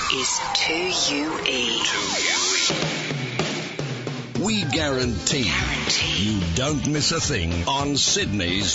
is 2UE. We guarantee you don't miss a thing on Sydney's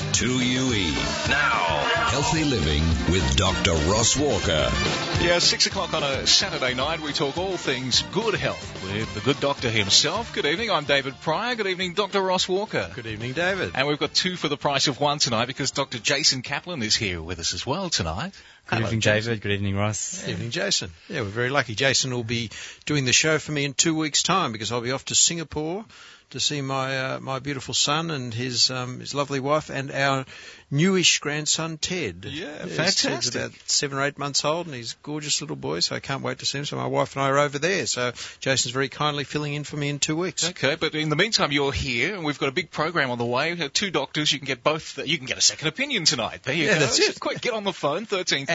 2UE. Now, Healthy Living with Dr. Ross Walker. Yeah, 6 o'clock on a Saturday night, we talk all things good health with the good doctor himself. Good evening, I'm David Pryor. Good evening, Dr. Ross Walker. Good evening, David. And we've got two for the price of one tonight because Dr. Jason Kaplan is here with us as well tonight. Good evening, David. Good evening, Ross. Good evening, Jason. Yeah, we're very lucky. Jason will be doing the show for me in 2 weeks' time because I'll be off to Singapore to see my beautiful son and his lovely wife and our newish grandson, Ted. Yeah, fantastic. Ted's about 7 or 8 months old and he's a gorgeous little boy, so I can't wait to see him. So my wife and I are over there. So Jason's very kindly filling in for me in 2 weeks. Okay, but in the meantime, you're here and we've got a big program on the way. We have two doctors. You can get both. You can get a second opinion tonight. There you go. That's it. Quick, get on the phone,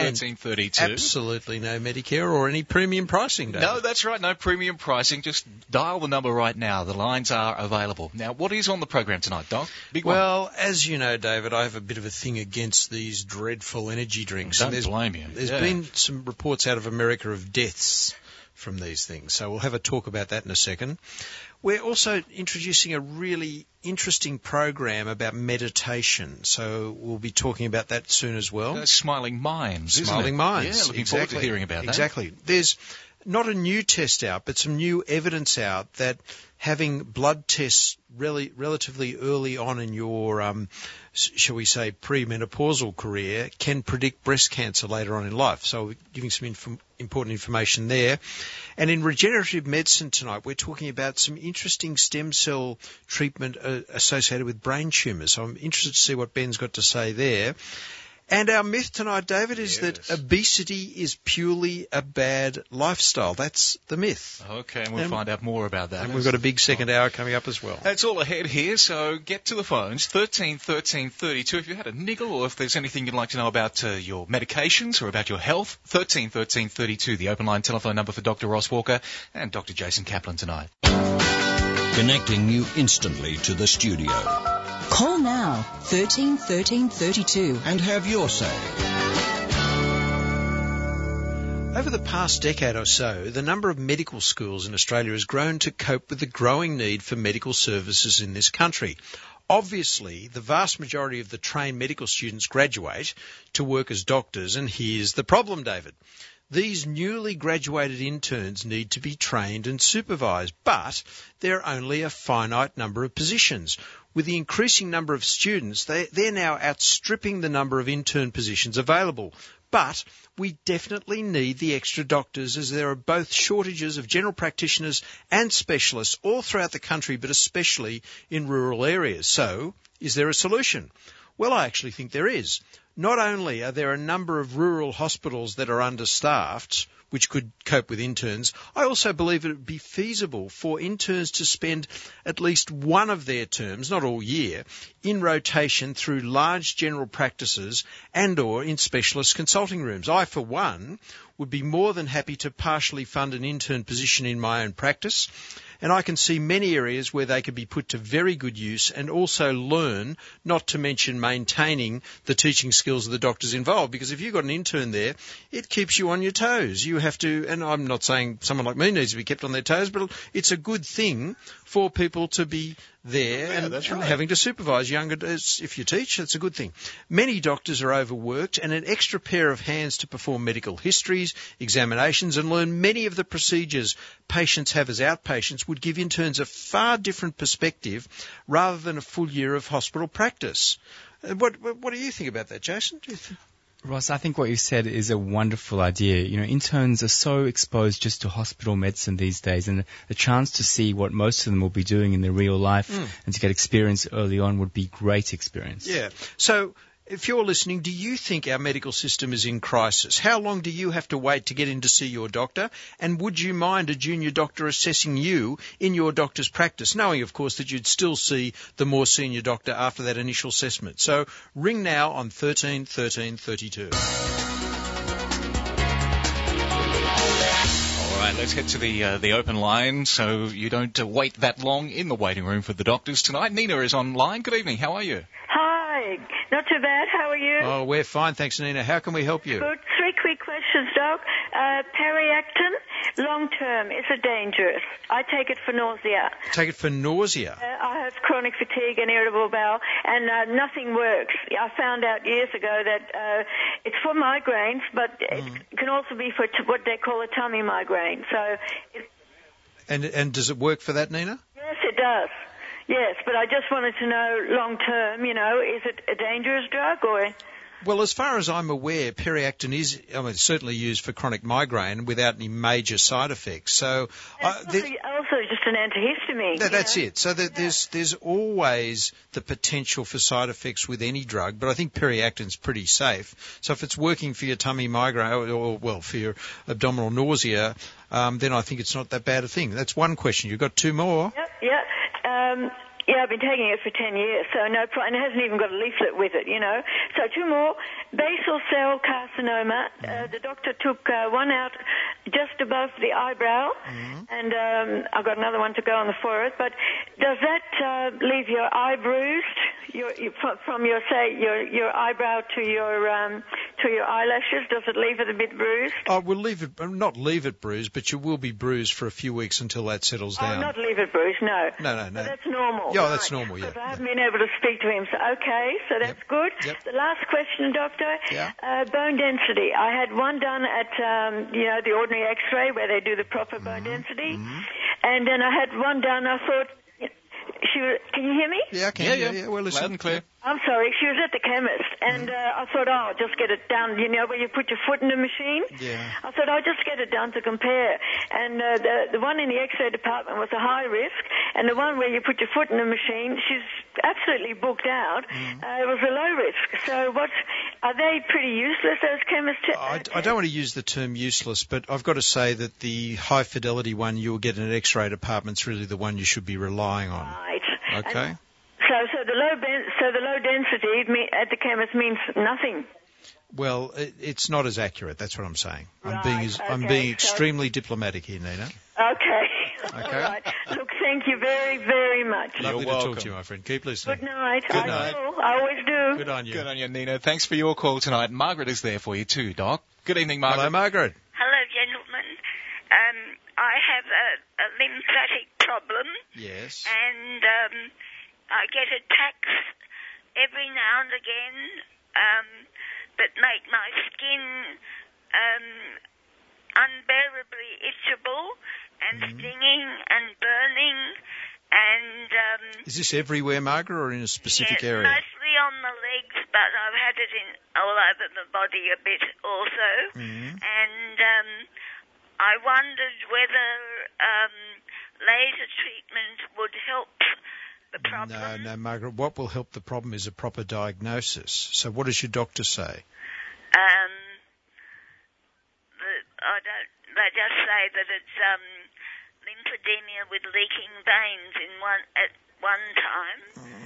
1332. Absolutely no Medicare or any premium pricing, David. No, that's right. No premium pricing. Just dial the number right now. The lines are available. Now, what is on the program tonight, Doc? Big one. Well, as you know, David, I have a bit of a thing against these dreadful energy drinks. Don't blame you. There's been some reports out of America of deaths from these things, so we'll have a talk about that in a second. We're also introducing a really interesting program about meditation, so we'll be talking about that soon as well. Smiling Minds, isn't it? Smiling Minds. Yeah, looking forward to hearing about that. Exactly. There's not a new test out, but some new evidence out that having blood tests relatively early on in your, shall we say, premenopausal career can predict breast cancer later on in life. So we're giving some important information there. And in regenerative medicine tonight, we're talking about some interesting stem cell treatment associated with brain tumours. So I'm interested to see what Ben's got to say there. And our myth tonight, David, is that obesity is purely a bad lifestyle. That's the myth. Okay, and we'll find out more about that. And we've got a big second hour coming up as well. That's all ahead here, so get to the phones, 1332. If you had a niggle or if there's anything you'd like to know about your medications or about your health, 1332, the open line telephone number for Dr. Ross Walker and Dr. Jason Kaplan tonight. Connecting you instantly to the studio. Call now, 1332. And have your say. Over the past decade or so, the number of medical schools in Australia has grown to cope with the growing need for medical services in this country. Obviously, the vast majority of the trained medical students graduate to work as doctors, and here's the problem, David. These newly graduated interns need to be trained and supervised, but there are only a finite number of positions. With the increasing number of students, they're now outstripping the number of intern positions available. But we definitely need the extra doctors, as there are both shortages of general practitioners and specialists all throughout the country, but especially in rural areas. So, is there a solution? Well, I actually think there is. Not only are there a number of rural hospitals that are understaffed, which could cope with interns, I also believe it would be feasible for interns to spend at least one of their terms, not all year, in rotation through large general practices and or in specialist consulting rooms. I, for one, would be more than happy to partially fund an intern position in my own practice, and I can see many areas where they could be put to very good use and also learn, not to mention maintaining the teaching skills of the doctors involved. Because if you've got an intern there, it keeps you on your toes. You have to, and I'm not saying someone like me needs to be kept on their toes, but it's a good thing for people to be there and having to supervise younger. If you teach, it's a good thing. Many doctors are overworked, and an extra pair of hands to perform medical histories, examinations, and learn many of the procedures patients have as outpatients would give interns a far different perspective rather than a full year of hospital practice. What do you think about that, Jason? Do you think? Ross, I think what you said is a wonderful idea. You know, interns are so exposed just to hospital medicine these days, and the chance to see what most of them will be doing in their real life and to get experience early on would be great experience. Yeah. So, if you're listening, do you think our medical system is in crisis? How long do you have to wait to get in to see your doctor? And would you mind a junior doctor assessing you in your doctor's practice, knowing, of course, that you'd still see the more senior doctor after that initial assessment? So ring now on 1332. All right, let's get to the open line so you don't wait that long in the waiting room for the doctors tonight. Nina is online. Good evening. How are you? Hi. Not too bad. How are you? Oh, we're fine, thanks, Nina. How can we help you? Good. 3 quick questions. questions, Doc. Periactin, long-term, is it dangerous? I take it for nausea. Take it for nausea? I have chronic fatigue and irritable bowel, and nothing works. I found out years ago that it's for migraines, but it can also be for what they call a tummy migraine. So, And does it work for that, Nina? Yes, it does. Yes, but I just wanted to know long-term, is it a dangerous drug or... Well, as far as I'm aware, Periactin is certainly used for chronic migraine without any major side effects. So it's also just an antihistamine. That's it. So there's always the potential for side effects with any drug, but I think Periactin's pretty safe. So if it's working for your tummy migraine or for your abdominal nausea, then I think it's not that bad a thing. That's one question. You've got two more. Yep. Yeah, I've been taking it for 10 years, so no problem. And it hasn't even got a leaflet with it, So two more. Basal cell carcinoma. The doctor took one out just above the eyebrow, and I've got another one to go on the forehead. But does that leave your eye bruised? From your eyebrow to your eyelashes, does it leave it a bit bruised? Oh, we'll not leave it bruised, but you will be bruised for a few weeks until that settles down. Oh, not leave it bruised, no. No. But that's normal. Yeah, that's normal, yeah. Because I haven't been able to speak to him, so that's good. Yep. The last question, Doctor. Yeah. Bone density. I had one done at, the ordinary X-ray where they do the proper bone density. And then I had one done, I thought, can you hear me? Yeah, I can. Yeah. Well, listen. Loud and clear. I'm sorry, she was at the chemist, and I thought, I'll just get it done, where you put your foot in the machine? Yeah. I thought, I'll just get it done to compare. And the one in the X-ray department was a high risk, and the one where you put your foot in the machine, she's absolutely booked out. It was a low risk. So are they pretty useless, those chemists? I don't want to use the term useless, but I've got to say that the high-fidelity one you'll get in an X-ray department's really the one you should be relying on. Right. Okay. So the low density at the chemist means nothing. Well, it's not as accurate. That's what I'm saying. Right, I'm being extremely diplomatic here, Nina. Okay. Okay. All right. Look, thank you very, very much. Lovely to talk to you, my friend. Keep listening. Good night. Good night. I always do. Good on you. Good on you, Nina. Thanks for your call tonight. Margaret is there for you too, Doc. Good evening, Margaret. Hello, Margaret. Hello, gentlemen. I have a lymphatic problem. Yes. And I get attacks every now and again that make my skin unbearably itchable and stinging and burning. And is this everywhere, Margaret, or in a specific area? Mostly on the legs, but I've had it all over the body a bit also. And I wondered whether laser treatment would help the problem. No, Margaret. What will help the problem is a proper diagnosis. So what does your doctor say? They just say that it's lymphedema with leaking veins at one time.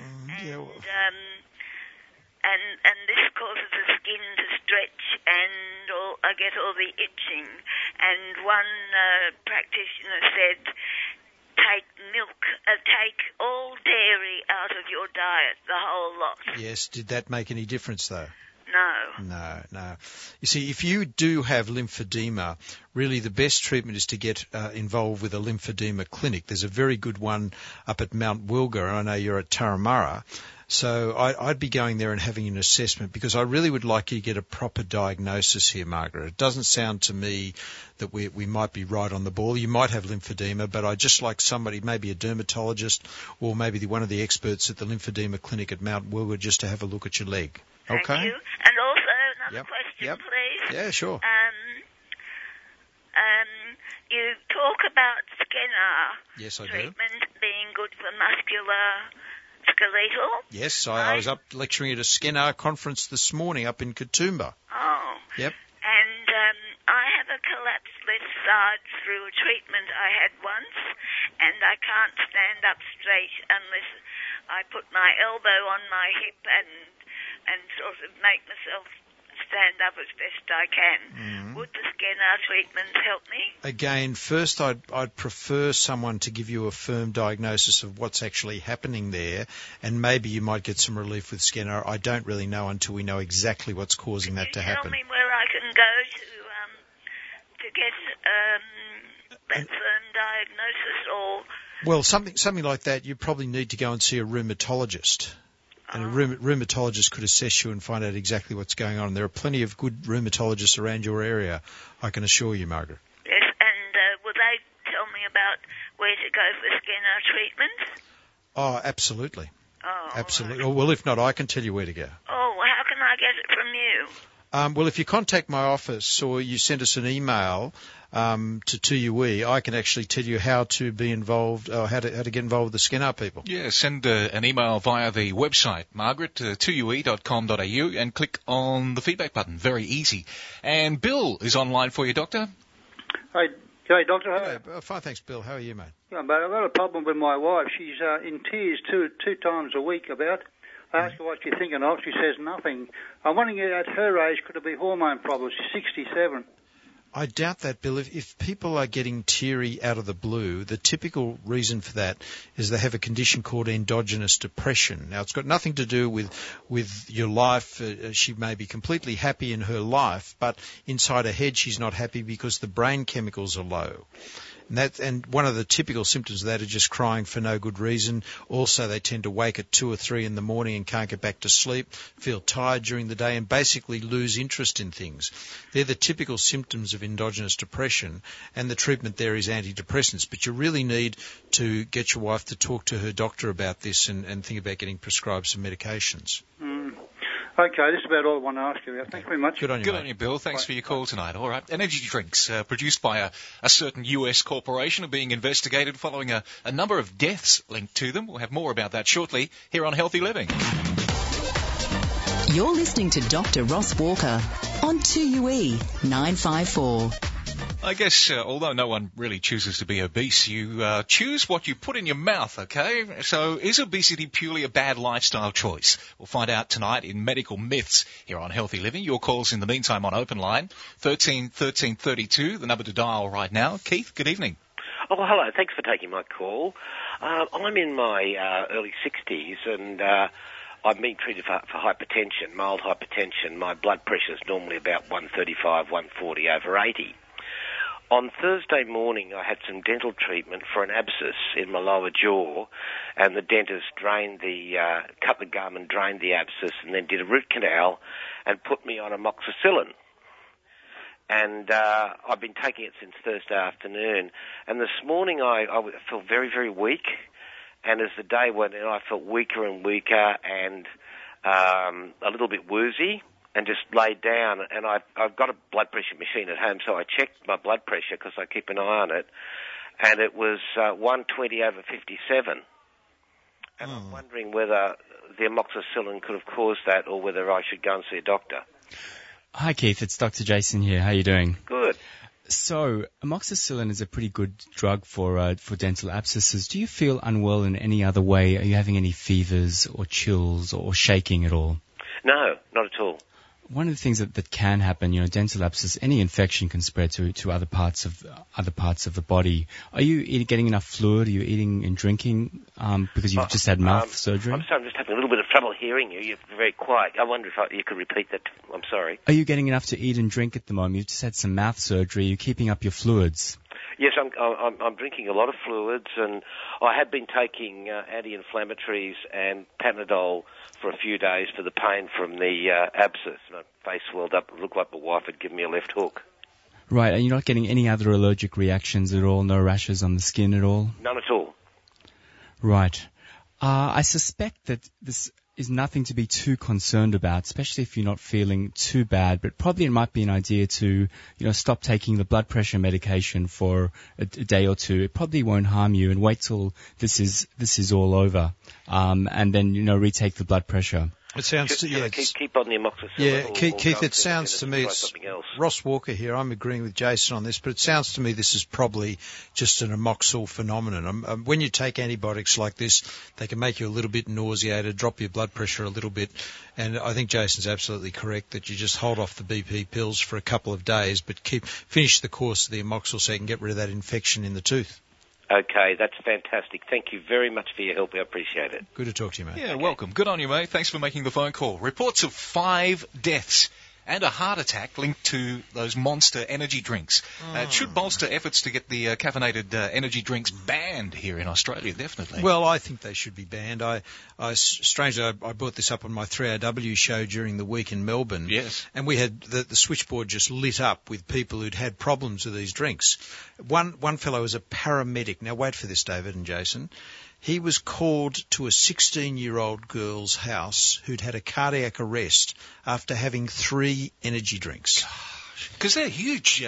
And this causes the skin to stretch, and I get all the itching. And one practitioner said, take all dairy out of your diet, the whole lot. Yes. Did that make any difference, though? No. You see, if you do have lymphedema, really the best treatment is to get involved with a lymphedema clinic. There's a very good one up at Mount Wilga, and I know you're at Turramurra. So I'd be going there and having an assessment, because I really would like you to get a proper diagnosis here, Margaret. It doesn't sound to me that we might be right on the ball. You might have lymphedema, but I'd just like somebody, maybe a dermatologist or maybe one of the experts at the lymphedema clinic at Mount Wilga, just to have a look at your leg. Thank Okay? you. And also another question, please. Yeah, sure. You talk about Yes, I do. treatment being good for musculoskeletal. Yes, I was up lecturing at a Skenar conference this morning up in Katoomba. Oh. Yep. And I have a collapsed left side through a treatment I had once, and I can't stand up straight unless I put my elbow on my hip and sort of make myself stand up as best I can. Would the Skenar treatment help me? Again, first I'd prefer someone to give you a firm diagnosis of what's actually happening there, and maybe you might get some relief with Skenar. I don't really know until we know exactly what's causing that to happen. Tell me where I can go to to get that firm diagnosis, or? Well, something like that, you probably need to go and see a rheumatologist. And a rheumatologist could assess you and find out exactly what's going on. There are plenty of good rheumatologists around your area, I can assure you, Margaret. Yes, and will they tell me about where to go for scanner treatment? Oh, absolutely. Oh, absolutely. Right. Well, if not, I can tell you where to go. Oh, well, how can I get it from you? Well, if you contact my office or you send us an email to 2UE, I can actually tell you how to be involved, or how to get involved with the Skin Up people. Yeah, send an email via the website, Margaret, 2ue.com.au, and click on the feedback button. Very easy. And Bill is online for you, Doctor. Hey, Doctor. Fine, thanks, Bill. How are you, mate? Yeah, but I've got a problem with my wife. She's in tears two times a week about. I ask her what she's thinking of. She says nothing. I'm wondering at her age, could it be hormone problems? She's 67. I doubt that, Bill. If people are getting teary out of the blue, the typical reason for that is they have a condition called endogenous depression. Now, it's got nothing to do with your life. She may be completely happy in her life, but inside her head she's not happy because the brain chemicals are low. And one of the typical symptoms of that are just crying for no good reason. Also, they tend to wake at 2 or 3 in the morning and can't get back to sleep, feel tired during the day, and basically lose interest in things. They're the typical symptoms of endogenous depression, and the treatment there is antidepressants. But you really need to get your wife to talk to her doctor about this and think about getting prescribed some medications. Okay, this is about all I want to ask you about. Thanks very much. Good on you, Good mate. on you, Bill. Thanks for your call tonight. All right. Energy drinks produced by a certain US corporation are being investigated following a number of deaths linked to them. We'll have more about that shortly here on Healthy Living. You're listening to Dr. Ross Walker on 2UE 954. I guess, although no one really chooses to be obese, you choose what you put in your mouth, okay? So is obesity purely a bad lifestyle choice? We'll find out tonight in Medical Myths here on Healthy Living. Your calls in the meantime on Open Line, 13 13 32, the number to dial right now. Keith, good evening. Oh, hello. Thanks for taking my call. I'm in my early 60s and I've been treated for hypertension, mild hypertension. My blood pressure is normally about 135, 140 over 80. On Thursday morning, I had some dental treatment for an abscess in my lower jaw, and the dentist cut the gum and drained the abscess, and then did a root canal and put me on amoxicillin. And I've been taking it since Thursday afternoon. And this morning, I felt very, very weak. And as the day went on, I felt weaker and weaker and a little bit woozy. And just laid down, and I've got a blood pressure machine at home, so I checked my blood pressure because I keep an eye on it, and it was 120 over 57. And I'm wondering whether the amoxicillin could have caused that, or whether I should go and see a doctor. Hi, Keith. It's Dr. Jason here. How are you doing? Good. So, amoxicillin is a pretty good drug for dental abscesses. Do you feel unwell in any other way? Are you having any fevers or chills or shaking at all? No, not at all. One of the things that can happen, dental abscess, any infection can spread to other parts of the body. Are you getting enough fluid? Are you eating and drinking because you've just had mouth surgery? I'm sorry, I'm just having a little bit of trouble hearing you. You're very quiet. I wonder if you could repeat that. I'm sorry. Are you getting enough to eat and drink at the moment? You've just had some mouth surgery. You're keeping up your fluids. Yes, I'm drinking a lot of fluids, and I have been taking anti-inflammatories and Panadol for a few days for the pain from the abscess. My face swelled up. It looked like my wife had given me a left hook. Right, and you're not getting any other allergic reactions at all? No rashes on the skin at all? None at all. Right. I suspect that this is nothing to be too concerned about, especially if you're not feeling too bad, but probably it might be an idea to, stop taking the blood pressure medication for a day or two. It probably won't harm you, and wait till this is all over, and then, retake the blood pressure. It sounds to keep on the amoxicillin. Yeah, Keith, it sounds to me, it's Ross Walker here. I'm agreeing with Jason on this, but it sounds to me this is probably just an amoxil phenomenon. When you take antibiotics like this, they can make you a little bit nauseated, drop your blood pressure a little bit, and I think Jason's absolutely correct that you just hold off the BP pills for a couple of days, but finish the course of the amoxil so you can get rid of that infection in the tooth. Okay, that's fantastic. Thank you very much for your help. I appreciate it. Good to talk to you, mate. Yeah, welcome. Good on you, mate. Thanks for making the phone call. Reports of 5 deaths and a heart attack linked to those Monster energy drinks. It should bolster efforts to get the caffeinated energy drinks banned here in Australia, definitely. Well, I think they should be banned. Strangely, I brought this up on my 3AW show during the week in Melbourne. Yes. And we had the switchboard just lit up with people who'd had problems with these drinks. One fellow was a paramedic. Now, wait for this, David and Jason. He was called to a 16-year-old girl's house who'd had a cardiac arrest after having 3 energy drinks. Because they're huge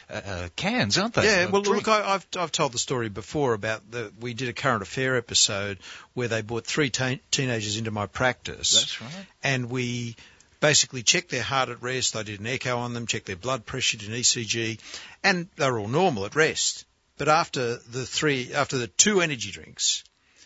cans, aren't they? Yeah, well, look, I've told the story before about we did a current affair episode where they brought 3 teenagers into my practice. That's right. And we basically checked their heart at rest. I did an echo on them, checked their blood pressure, did an ECG, and they were all normal at rest. But after the 2 energy drinks,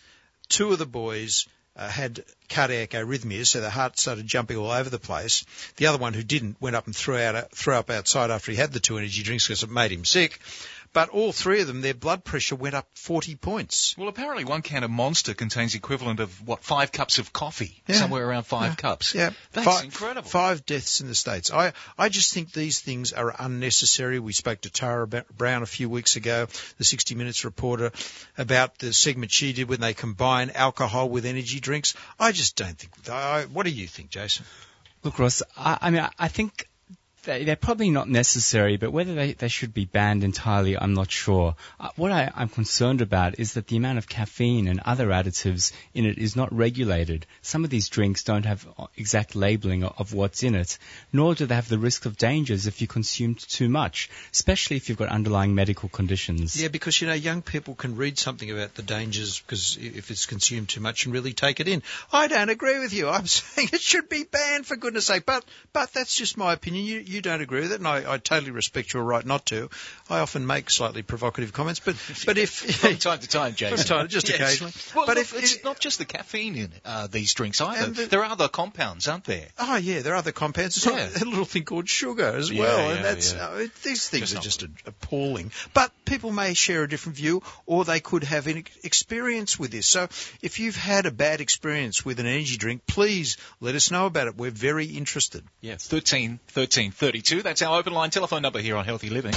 2 of the boys had cardiac arrhythmias, so their heart started jumping all over the place. The other one who didn't went up and threw up outside after he had the 2 energy drinks because it made him sick. But all 3 of them, their blood pressure went up 40 points. Well, apparently 1 can of Monster contains the equivalent of, 5 cups of coffee? Yeah. Somewhere around 5 cups. Yeah. That's incredible. 5 deaths in the States. I just think these things are unnecessary. We spoke to Tara Brown a few weeks ago, the 60 Minutes reporter, about the segment she did when they combine alcohol with energy drinks. I just don't think... what do you think, Jason? Look, Ross, I think... They're probably not necessary, but whether they should be banned entirely, I'm not sure. What I'm concerned about is that the amount of caffeine and other additives in it is not regulated. Some of these drinks don't have exact labeling of what's in it, nor do they have the risk of dangers if you consume too much, especially if you've got underlying medical conditions. Yeah, because, young people can read something about the dangers because if it's consumed too much and really take it in. I don't agree with you. I'm saying it should be banned, for goodness sake. But that's just my opinion. You don't agree with it, and I totally respect your right not to. I often make slightly provocative comments, but if from time to time, Jason, just occasionally. Well, but look, it's not just the caffeine in these drinks either. There are other compounds, aren't there? Oh yeah, there are other compounds. There's a little thing called sugar as well, and that's these things are just appalling. But people may share a different view, or they could have an experience with this. So if you've had a bad experience with an energy drink, please let us know about it. We're very interested. Yeah, 13 32. That's our open line telephone number here on Healthy Living.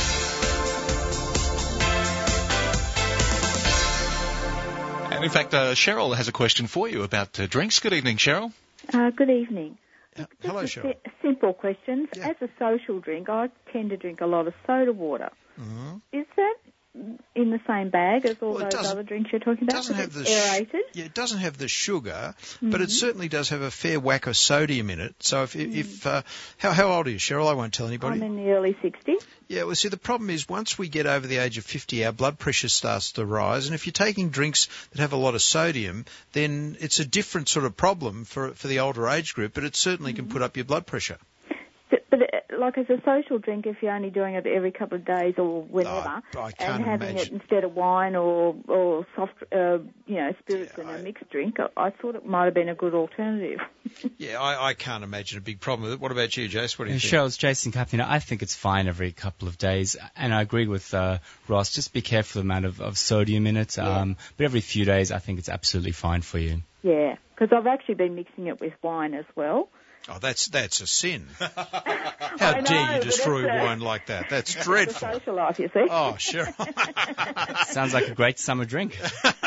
And in fact, Cheryl has a question for you about drinks. Good evening, Cheryl. Good evening. Hello, Cheryl. Simple questions. Yeah. As a social drink, I tend to drink a lot of soda water. Mm-hmm. Is that in the same bag as all those other drinks you're talking about? Doesn't have the aerated? It doesn't have the sugar, but it certainly does have a fair whack of sodium in it. So if how old are you, Cheryl? I won't tell anybody. I'm in the early 60s. Yeah, well, see, the problem is once we get over the age of 50, our blood pressure starts to rise, and if you're taking drinks that have a lot of sodium, then it's a different sort of problem for the older age group, but it certainly can put up your blood pressure. But like as a social drink, if you're only doing it every couple of days or whenever, and having it instead of wine or soft, spirits in a mixed drink, I thought it might have been a good alternative. Yeah, I can't imagine a big problem with it. What about you, Jace? What do you think? Cheryl, it's Jason Kaplan. I think it's fine every couple of days, and I agree with Ross. Just be careful of the amount of sodium in it. But every few days, I think it's absolutely fine for you. Yeah, because I've actually been mixing it with wine as well. Oh, that's a sin. How dare you destroy wine like that? That's dreadful. It's a social life, you see. Oh, sure. Sounds like a great summer drink.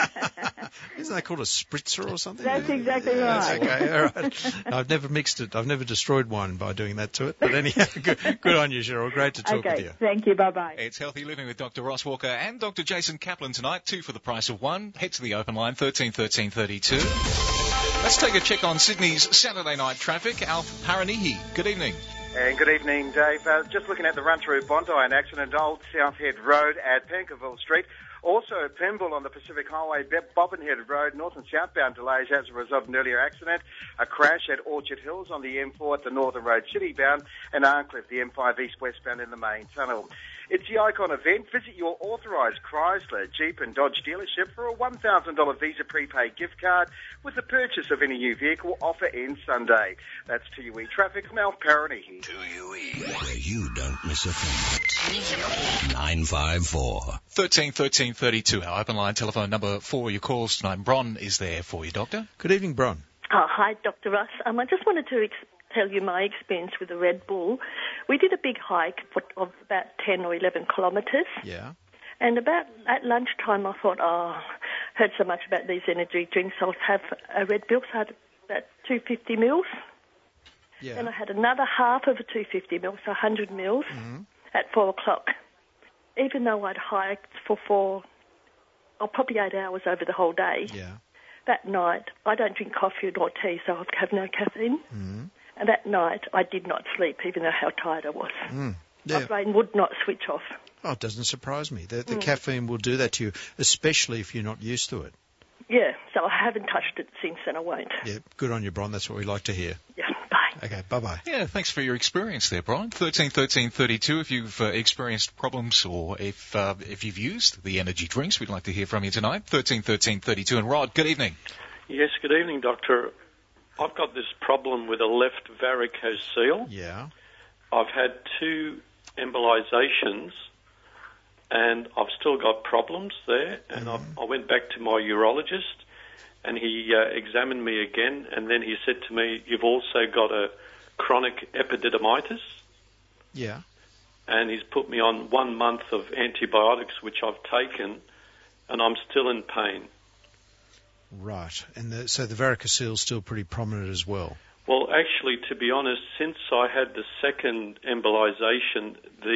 Isn't that called a spritzer or something? That's exactly right. That's okay, all right. I've never mixed it. I've never destroyed wine by doing that to it. But anyhow, good on you, Cheryl. Great to talk with you. Thank you. Bye-bye. It's Healthy Living with Dr. Ross Walker and Dr. Jason Kaplan tonight. 2 for the price of 1. Head to the open line, 13 13 32. Let's take a check on Sydney's Saturday night traffic. Alf Paranihi, good evening. And good evening, Dave. Just looking at the run through Bondi, an accident, Old South Head Road at Pankerville Street. Also, Pymble on the Pacific Highway, Bobbinhead Road, north and southbound delays as a result of an earlier accident. A crash at Orchard Hills on the M4 at the Northern Road City bound, and Arncliffe, the M5 east-westbound in the main tunnel. It's the Icon event. Visit your authorised Chrysler, Jeep and Dodge dealership for a $1,000 Visa prepaid gift card with the purchase of any new vehicle. Offer ends Sunday. That's 2UE Traffic. I'm Alf Parody here. 2UE, where you don't miss a thing. 954. 13 13 32, our open line telephone number for your calls tonight. Bron is there for you, Doctor. Good evening, Bron. Hi, Dr. Russ. I just wanted to tell you my experience with the Red Bull. We did a big hike of about 10 or 11 kilometres. Yeah. And about at lunchtime, I thought, heard so much about these energy drinks, I'll have a Red Bull. So I had about 250 mils. Yeah. Then I had another half of a 250 mils, so 100 mils at 4 o'clock. Even though I'd hiked for probably 8 hours over the whole day. Yeah. That night, I don't drink coffee nor tea, so I have no caffeine. And that night, I did not sleep, even though how tired I was. Yeah. My brain would not switch off. Oh, it doesn't surprise me. The caffeine will do that to you, especially if you're not used to it. Yeah, so I haven't touched it since, and I won't. Yeah, good on you, Bron. That's what we like to hear. Yeah, bye. Okay, bye-bye. Yeah, thanks for your experience there, Brian. 131332. If you've experienced problems or if you've used the energy drinks, we'd like to hear from you tonight. 131332. And Rod, good evening. Yes, good evening, Doctor. I've got this problem with a left varicose seal. Yeah. I've had 2 embolizations, and I've still got problems there. And I went back to my urologist, and he examined me again, and then he said to me, you've also got a chronic epididymitis. Yeah. And he's put me on 1 month of antibiotics, which I've taken, and I'm still in pain. Right. And so the varicocele is still pretty prominent as well. Well, actually, to be honest, since I had the second embolization,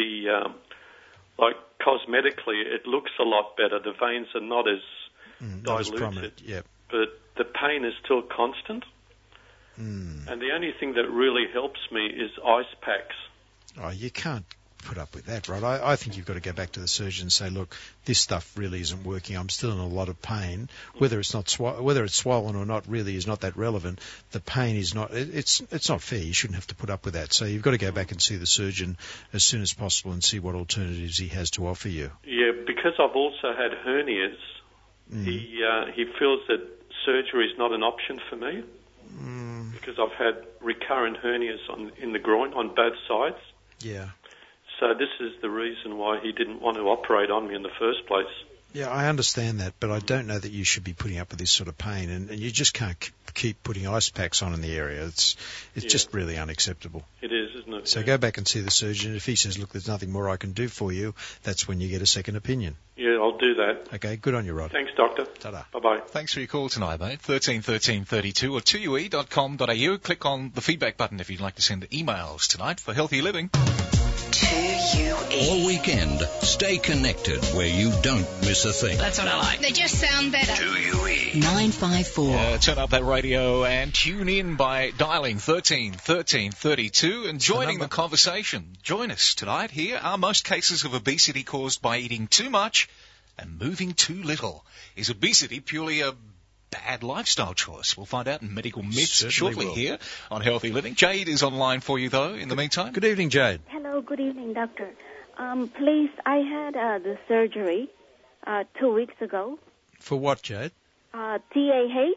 cosmetically, it looks a lot better. The veins are not as diluted. Not as prominent, yep. But the pain is still constant. And the only thing that really helps me is ice packs. Oh, you can't put up with that, right? I think you've got to go back to the surgeon and say, look, this stuff really isn't working. I'm still in a lot of pain. Whether it's swollen or not really is not that relevant. The pain is not. It's not fair. You shouldn't have to put up with that. So you've got to go back and see the surgeon as soon as possible and see what alternatives he has to offer you. Yeah, because I've also had hernias. He feels that surgery is not an option for me because I've had recurrent hernias in the groin on both sides. Yeah. So this is the reason why he didn't want to operate on me in the first place. Yeah, I understand that, but I don't know that you should be putting up with this sort of pain, and you just can't keep putting ice packs on in the area. It's just really unacceptable. It is, isn't it? So go back and see the surgeon. If he says, look, there's nothing more I can do for you, that's when you get a second opinion. Yeah, I'll do that. Okay, good on you, Rod. Thanks, Doctor. Ta-da. Bye-bye. Thanks for your call tonight, mate. 131332 or 2ue.com.au. Click on the feedback button if you'd like to send emails tonight for Healthy Living. 2UE. All weekend, stay connected where you don't miss a thing. That's what I like. They just sound better. 2UE. 954. Turn up that radio and tune in by dialing 131332 and joining the conversation. Join us tonight here. Are most cases of obesity caused by eating too much and moving too little? Is obesity purely a bad lifestyle choice? We'll find out in Medical Myths shortly here on Healthy Living. Jade is online for you, though, in the meantime. Good evening, Jade. Hello, good evening, Doctor. Please, I had the surgery 2 weeks ago. For what, Jade? TAH.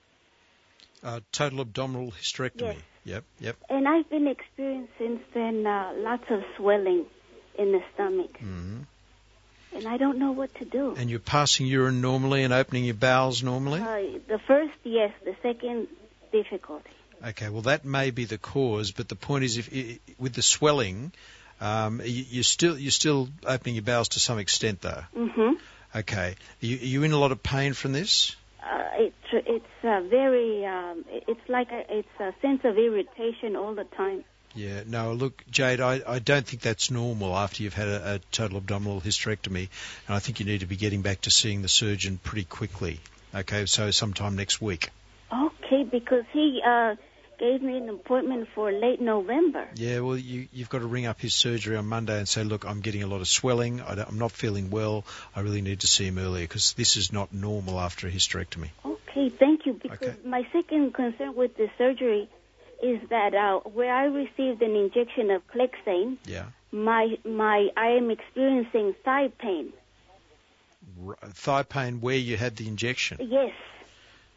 Total abdominal hysterectomy. Yes. Yep. And I've been experiencing since then lots of swelling in the stomach. Mm-hmm. And I don't know what to do. And you're passing urine normally and opening your bowels normally? The first, yes. The second, difficulty. Okay, well, that may be the cause, but the point is, if with the swelling, you're still opening your bowels to some extent, though. Mm-hmm. Okay. Are you in a lot of pain from this? It's very. It's like it's a sense of irritation all the time. Yeah, no, look, Jade, I don't think that's normal after you've had a total abdominal hysterectomy, and I think you need to be getting back to seeing the surgeon pretty quickly. Okay, so sometime next week. Okay, because he gave me an appointment for late November. Yeah, well, you've got to ring up his surgery on Monday and say, look, I'm getting a lot of swelling, I'm not feeling well, I really need to see him earlier, because this is not normal after a hysterectomy. Okay, thank you, because my second concern with the surgery is that where I received an injection of Clexane, I am experiencing thigh pain. Thigh pain where you had the injection? Yes.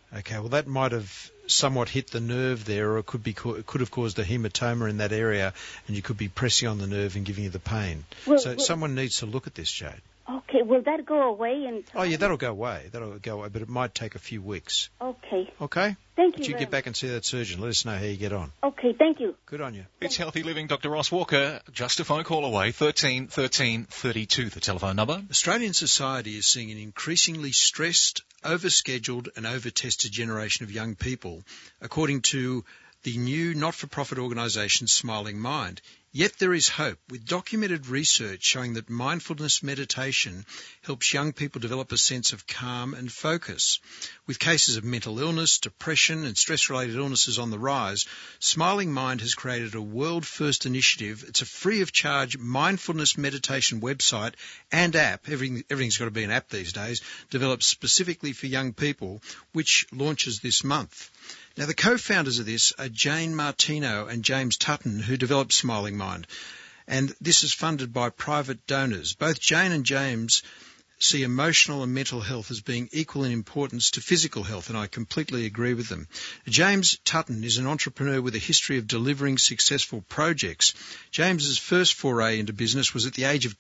Okay, well that might have somewhat hit the nerve there, or it could have caused a hematoma in that area, and you could be pressing on the nerve and giving you the pain. Someone needs to look at this, Jade. Okay, will that go away in time? Oh yeah, that'll go away. But it might take a few weeks. Okay. Okay? Thank you. But you get back and see that surgeon. Let us know how you get on. Okay, thank you. Good on you. It's Healthy Living, Dr. Ross Walker. Just a phone call away, 13 13 32, the telephone number. Australian society is seeing an increasingly stressed, overscheduled and over-tested generation of young people, according to the new not-for-profit organisation Smiling Mind. Yet there is hope, with documented research showing that mindfulness meditation helps young people develop a sense of calm and focus. With cases of mental illness, depression and stress-related illnesses on the rise, Smiling Mind has created a world-first initiative. It's a free-of-charge mindfulness meditation website and app, everything's got to be an app these days, developed specifically for young people, which launches this month. Now, the co-founders of this are Jane Martino and James Tutton, who developed Smiling Mind, and this is funded by private donors. Both Jane and James see emotional and mental health as being equal in importance to physical health, and I completely agree with them. James Tutton is an entrepreneur with a history of delivering successful projects. James's first foray into business was at the age of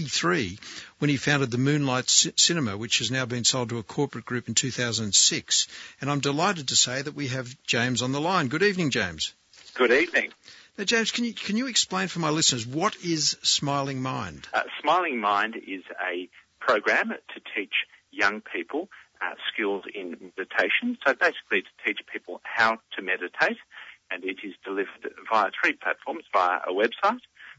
23 when he founded the Moonlight Cinema, which has now been sold to a corporate group in 2006. And I'm delighted to say that we have James on the line. Good evening, James. Good evening. Now, James, can you explain for my listeners, what is Smiling Mind? Smiling Mind is a program to teach young people skills in meditation. So basically to teach people how to meditate, and it is delivered via 3 platforms, via a website,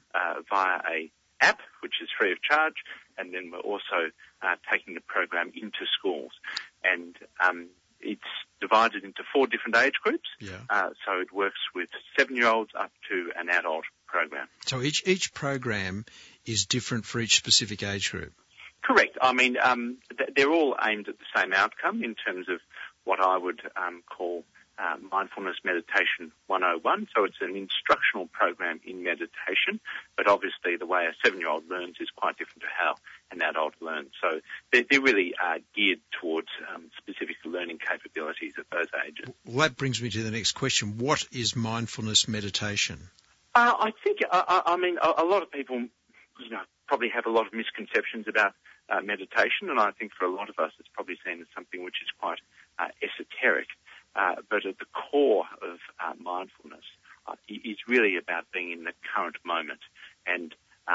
via a app, which is free of charge, and then we're also taking the program into schools. And it's divided into 4 different age groups. Yeah. So it works with 7-year-olds up to an adult program. So each program is different for each specific age group? Correct. I mean, they're all aimed at the same outcome in terms of what I would call Mindfulness Meditation 101. So it's an instructional program in meditation, but obviously the way a 7-year-old learns is quite different to how an adult learns. So they're really geared towards specific learning capabilities at those ages. Well, that brings me to the next question. What is mindfulness meditation? I think, I mean, a lot of people, probably have a lot of misconceptions about meditation, and I think for a lot of us it's probably seen as something which is quite esoteric. But at the core of mindfulness is really about being in the current moment. And,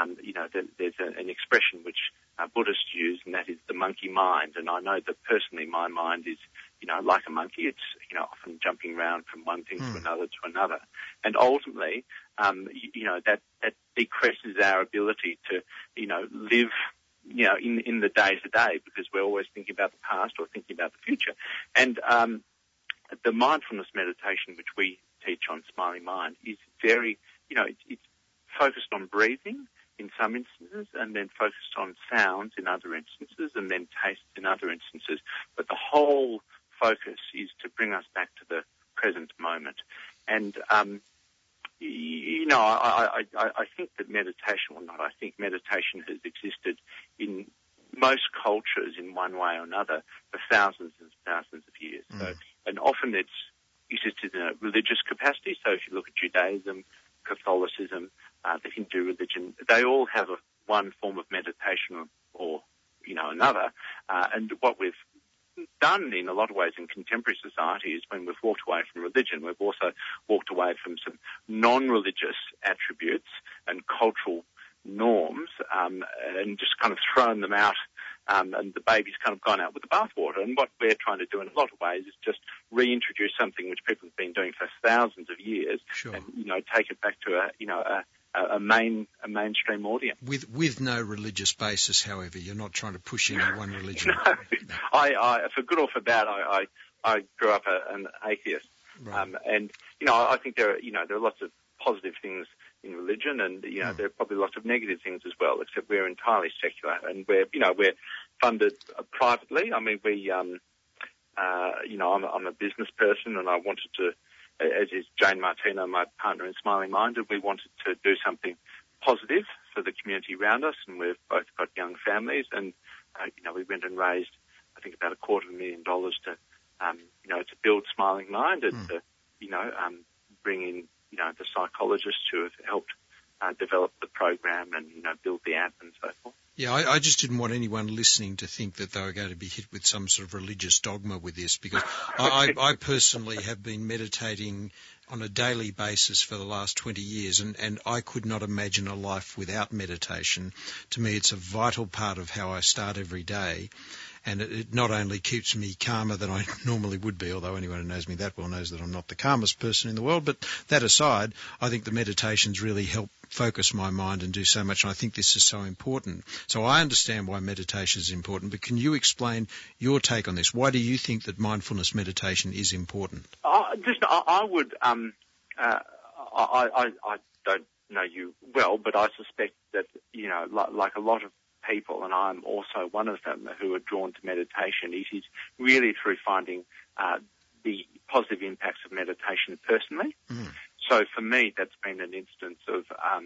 there's an expression which Buddhists use, and that is the monkey mind. And I know that personally my mind is, like a monkey. It's, often jumping around from one thing to another. And ultimately, that decreases our ability to, live in the day-to-day, because we're always thinking about the past or thinking about the future. And the mindfulness meditation which we teach on Smiling Mind is very, it's focused on breathing in some instances, and then focused on sounds in other instances, and then tastes in other instances. But the whole focus is to bring us back to the present moment. And I think that meditation has existed in most cultures in one way or another for thousands and thousands of years. So, and often it's existed in a religious capacity. So if you look at Judaism, Catholicism, the Hindu religion, they all have one form of meditation or, another. And what we've done in a lot of ways in contemporary society is when we've walked away from religion, we've also walked away from some non-religious attributes and cultural norms, and just kind of thrown them out, and the baby's kind of gone out with the bathwater. And what we're trying to do in a lot of ways is just reintroduce something which people have been doing for thousands of years, and take it back to a mainstream audience. With no religious basis, however, you're not trying to push any one religion. No. I for good or for bad, I grew up an atheist, and I think there are lots of positive things in religion, and there are probably lots of negative things as well. Except we're entirely secular, and we're funded privately. I mean, I'm a business person, and I wanted to, as is Jane Martino, my partner in Smiling Mind, and we wanted to do something positive for the community around us, and we've both got young families, and we went and raised, I think, about $250,000 to to build Smiling Mind and to, bring in, the psychologists who have helped develop the program and, build the app and so forth. Yeah, I just didn't want anyone listening to think that they were going to be hit with some sort of religious dogma with this, because I personally have been meditating on a daily basis for the last 20 years, and I could not imagine a life without meditation. To me, it's a vital part of how I start every day. And it not only keeps me calmer than I normally would be, although anyone who knows me that well knows that I'm not the calmest person in the world, but that aside, I think the meditations really help focus my mind and do so much, and I think this is so important. So I understand why meditation is important, but can you explain your take on this? Why do you think that mindfulness meditation is important? I would, I don't know you well, but I suspect that, like a lot of people, and I'm also one of them, who are drawn to meditation, it is really through finding the positive impacts of meditation personally. Mm. So for me, that's been an instance of,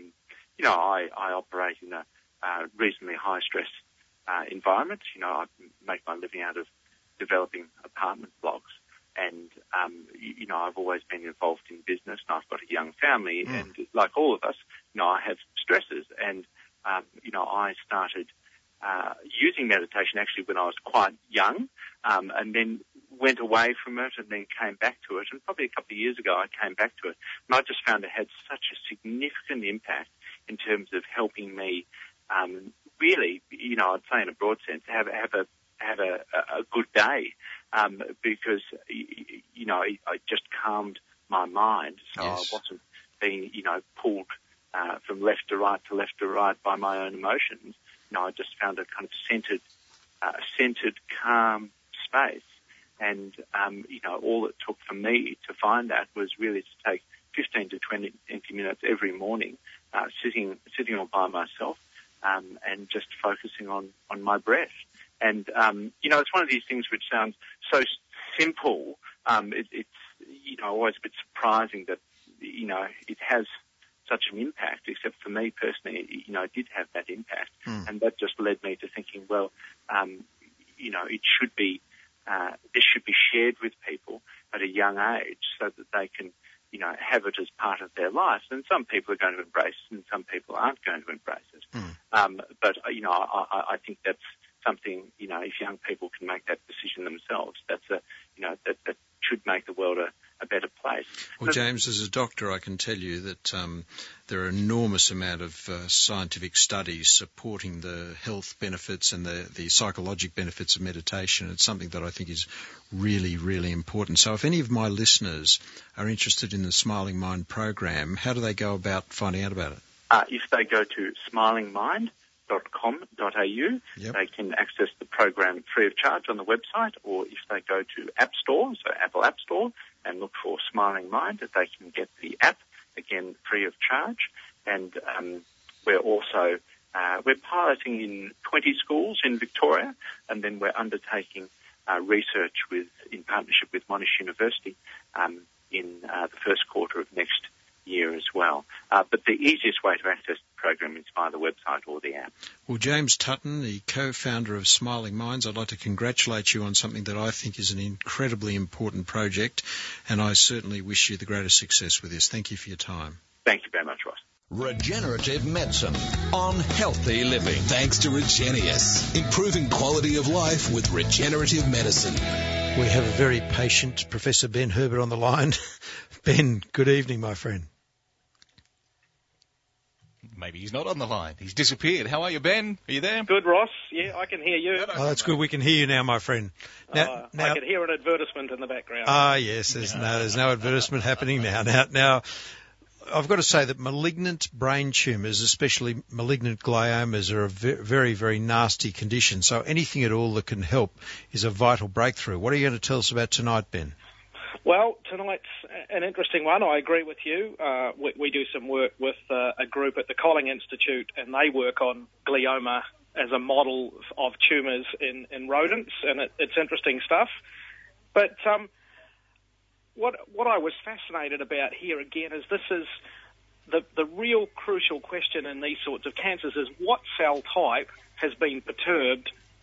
I operate in a reasonably high-stress environment. I make my living out of developing apartment blocks. And, I've always been involved in business, and I've got a young family. Mm. And like all of us, I have stresses. And, I started using meditation actually when I was quite young, and then went away from it and then came back to it. And probably a couple of years ago, I came back to it. And I just found it had such a significant impact in terms of helping me really, I'd say in a broad sense, have a good day, because, I just calmed my mind. So yes. I wasn't being, pulled from left to right by my own emotions. I just found a kind of centered, calm space. And, all it took for me to find that was really to take 15 to 20 minutes every morning, sitting all by myself, and just focusing on my breath. And, it's one of these things which sounds so simple. It's always a bit surprising that, it has such an impact, except for me personally, it did have that impact. Mm. And that just led me to thinking, well, it should be, this should be shared with people at a young age so that they can, have it as part of their lives. And some people are going to embrace it and some people aren't going to embrace it. Mm. But, I think that's something, if young people can make that decision themselves, that should make the world a better place. Well, James, as a doctor, I can tell you that there are an enormous amount of scientific studies supporting the health benefits and the psychological benefits of meditation. It's something that I think is really, really important. So if any of my listeners are interested in the Smiling Mind program, how do they go about finding out about it? If they go to smilingmind.com.au, yep. They can access the program free of charge on the website, or if they go to App Store, so Apple App Store, and look for Smiling Mind, they can get the app, again, free of charge. And we're also we're piloting in 20 schools in Victoria, and then we're undertaking research in partnership with Monash University in the first quarter of next year as well. But the easiest way to access the program is via the website or the app. Well, James Tutton, the co-founder of Smiling Minds, I'd like to congratulate you on something that I think is an incredibly important project, and I certainly wish you the greatest success with this. Thank you for your time. Thank you very much, Ross. Regenerative medicine on Healthy Living. Thanks to Regenius, improving quality of life with regenerative medicine. We have a very patient Professor Ben Herbert on the line. Ben, good evening, my friend. Maybe he's not on the line. He's disappeared. How are you, Ben? Are you there? Good, Ross. Yeah, I can hear you. Oh, that's good. We can hear you now, my friend. Now, I can hear an advertisement in the background. Yes. There's no advertisement happening now. Now, I've got to say that malignant brain tumours, especially malignant gliomas, are a very, very nasty condition. So anything at all that can help is a vital breakthrough. What are you going to tell us about tonight, Ben? Well, tonight's an interesting one. I agree with you. We do some work with a group at the Colling Institute, and they work on glioma as a model of tumours in rodents, and it's interesting stuff. But what I was fascinated about here again is this is the real crucial question in these sorts of cancers is what cell type has been perturbed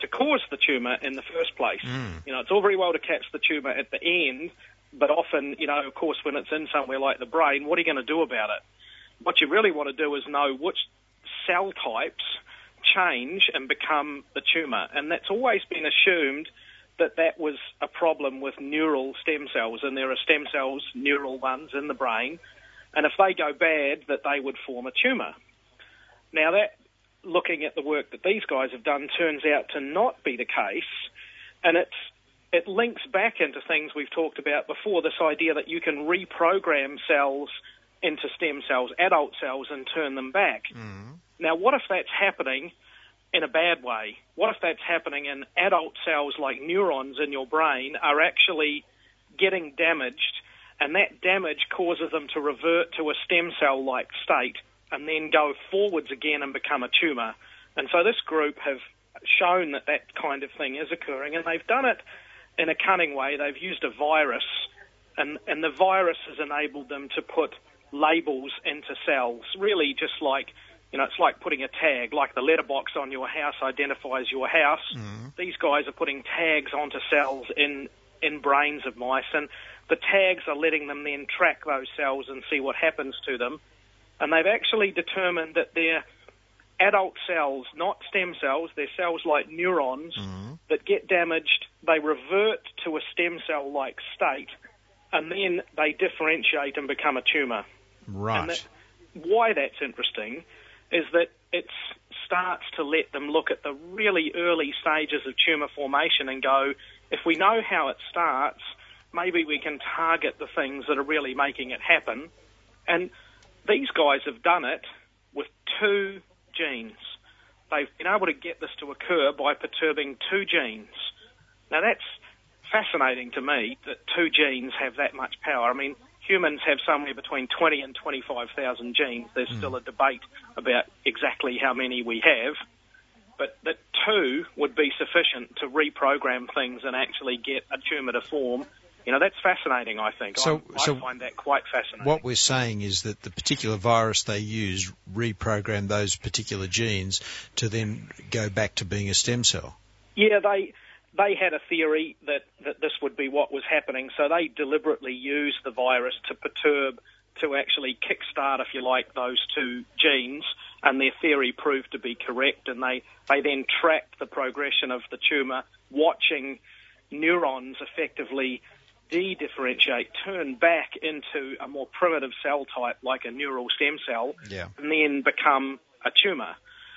to cause the tumour in the first place. You know, it's all very well to catch the tumour at the end, but often, you know, of course, when it's in somewhere like the brain, what are you going to do about it? What you really want to do is know which cell types change and become the tumour, and that's always been assumed that was a problem with neural stem cells, and there are stem cells, neural ones, in the brain, and if they go bad, that they would form a tumour. Now, that, looking at the work that these guys have done, turns out to not be the case, and it links back into things we've talked about before, this idea that you can reprogram cells into stem cells, adult cells, and turn them back. Now, what if that's happening in a bad way? What if that's happening and adult cells like neurons in your brain are actually getting damaged, and that damage causes them to revert to a stem cell-like state and then go forwards again and become a tumour? And so this group have shown that that kind of thing is occurring, and they've done it in a cunning way. They've used a virus, and the virus has enabled them to put labels into cells, really just like, you know, it's like putting a tag, like the letterbox on your house identifies your house. These guys are putting tags onto cells in brains of mice, and the tags are letting them then track those cells and see what happens to them. And they've actually determined that they're adult cells, not stem cells, they're cells like neurons that get damaged, they revert to a stem cell-like state, and then they differentiate and become a tumour. Right. And why that's interesting is that it starts to let them look at the really early stages of tumour formation and go, if we know how it starts, maybe we can target the things that are really making it happen. And these guys have done it with 2 genes. They've been able to get this to occur by perturbing 2 genes. Now, that's fascinating to me, that 2 genes have that much power. I mean, humans have somewhere between 20 and 25,000 genes. There's still a debate about exactly how many we have, but that 2 would be sufficient to reprogram things and actually get a tumour to form. You know, that's fascinating, I think. I find that quite fascinating. What we're saying is that the particular virus they use reprogrammed those particular genes to then go back to being a stem cell. Yeah, they had a theory that this would be what was happening, so they deliberately used the virus to perturb, to actually kickstart, if you like, those 2 genes, and their theory proved to be correct, and they then tracked the progression of the tumour, watching neurons effectively de-differentiate, turn back into a more primitive cell type like a neural stem cell, and then become a tumour.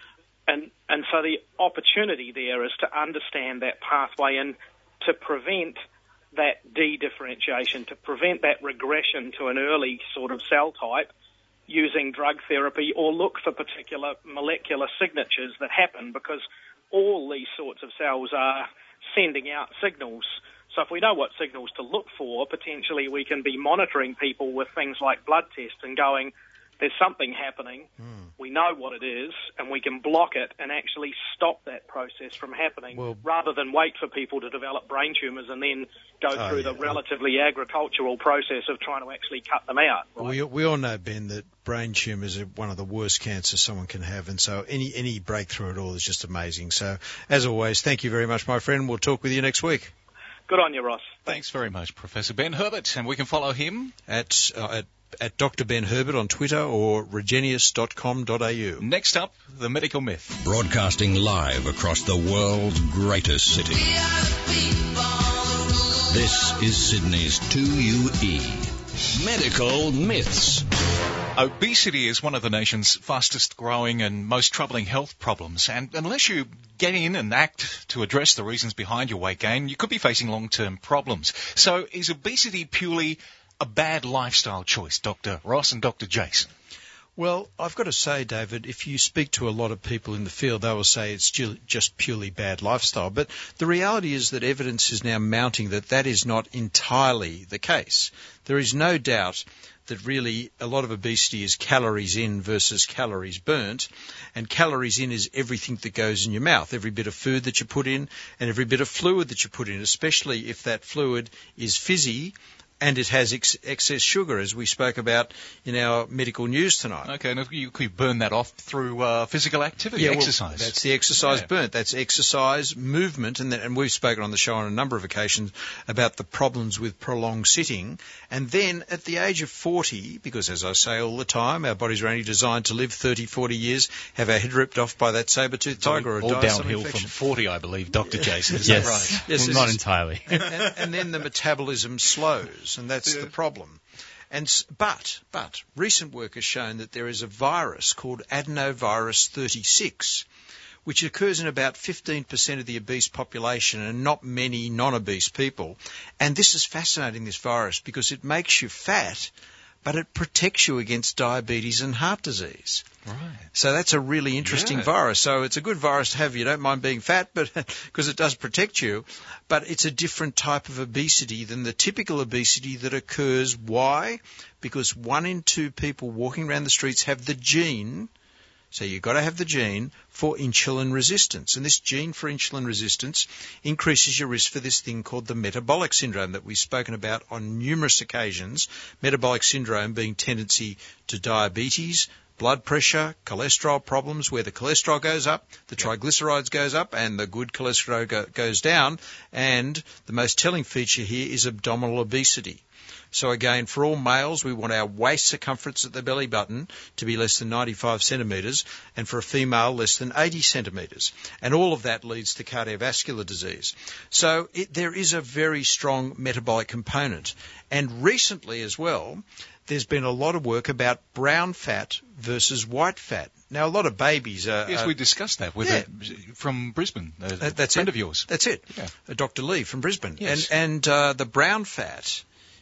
And so the opportunity there is to understand that pathway and to prevent that de-differentiation, to prevent that regression to an early sort of cell type using drug therapy, or look for particular molecular signatures that happen, because all these sorts of cells are sending out signals. So if we know what signals to look for, potentially we can be monitoring people with things like blood tests and going, there's something happening, we know what it is, and we can block it and actually stop that process from happening, rather than wait for people to develop brain tumours and then go through the relatively agricultural process of trying to actually cut them out. Right? We all know, Ben, that brain tumours are one of the worst cancers someone can have, and so any breakthrough at all is just amazing. So, as always, thank you very much, my friend. We'll talk with you next week. Good on you, Ross. Thanks very much, Professor Ben Herbert, and we can follow him at Dr. Ben Herbert on Twitter or regenius.com.au. Next up, the medical myth. Broadcasting live across the world's greatest city. This is Sydney's 2UE. Medical myths. Obesity is one of the nation's fastest growing and most troubling health problems, and unless you get in and act to address the reasons behind your weight gain, you could be facing long-term problems. So is obesity purely a bad lifestyle choice, Dr. Ross and Dr. Jason? Well, I've got to say, David, if you speak to a lot of people in the field, they will say it's just purely bad lifestyle. But the reality is that evidence is now mounting that is not entirely the case. There is no doubt that really a lot of obesity is calories in versus calories burnt, and calories in is everything that goes in your mouth, every bit of food that you put in and every bit of fluid that you put in, especially if that fluid is fizzy And it has excess sugar, as we spoke about in our medical news tonight. Okay, and if you could burn that off through physical activity, exercise. Well, that's the exercise burnt. That's exercise, movement, and we've spoken on the show on a number of occasions about the problems with prolonged sitting. And then at the age of 40, because as I say all the time, our bodies are only designed to live 30, 40 years, have our head ripped off by that saber-toothed tiger or all die downhill from 40, I believe, Dr. Jason. Is yes. that right? Yes, well, not entirely. and then the metabolism slows, and that's the problem. But recent work has shown that there is a virus called adenovirus 36, which occurs in about 15% of the obese population and not many non-obese people. And this is fascinating, this virus, because it makes you fat, but it protects you against diabetes and heart disease. Right. So that's a really interesting virus. So it's a good virus to have if you don't mind being fat, but because it does protect you. But it's a different type of obesity than the typical obesity that occurs. Why? Because 1 in 2 people walking around the streets have the gene. So you've got to have the gene for insulin resistance. And this gene for insulin resistance increases your risk for this thing called the metabolic syndrome that we've spoken about on numerous occasions. Metabolic syndrome being tendency to diabetes, blood pressure, cholesterol problems, where the cholesterol goes up, the triglycerides goes up, and the good cholesterol goes down. And the most telling feature here is abdominal obesity. So again, for all males, we want our waist circumference at the belly button to be less than 95 centimetres, and for a female, less than 80 centimetres. And all of that leads to cardiovascular disease. So there is a very strong metabolic component. And recently as well, there's been a lot of work about brown fat versus white fat. Now, a lot of babies are... Yes, we discussed that with from Brisbane, a friend of yours. That's it, Dr. Lee from Brisbane. Yes. And the brown fat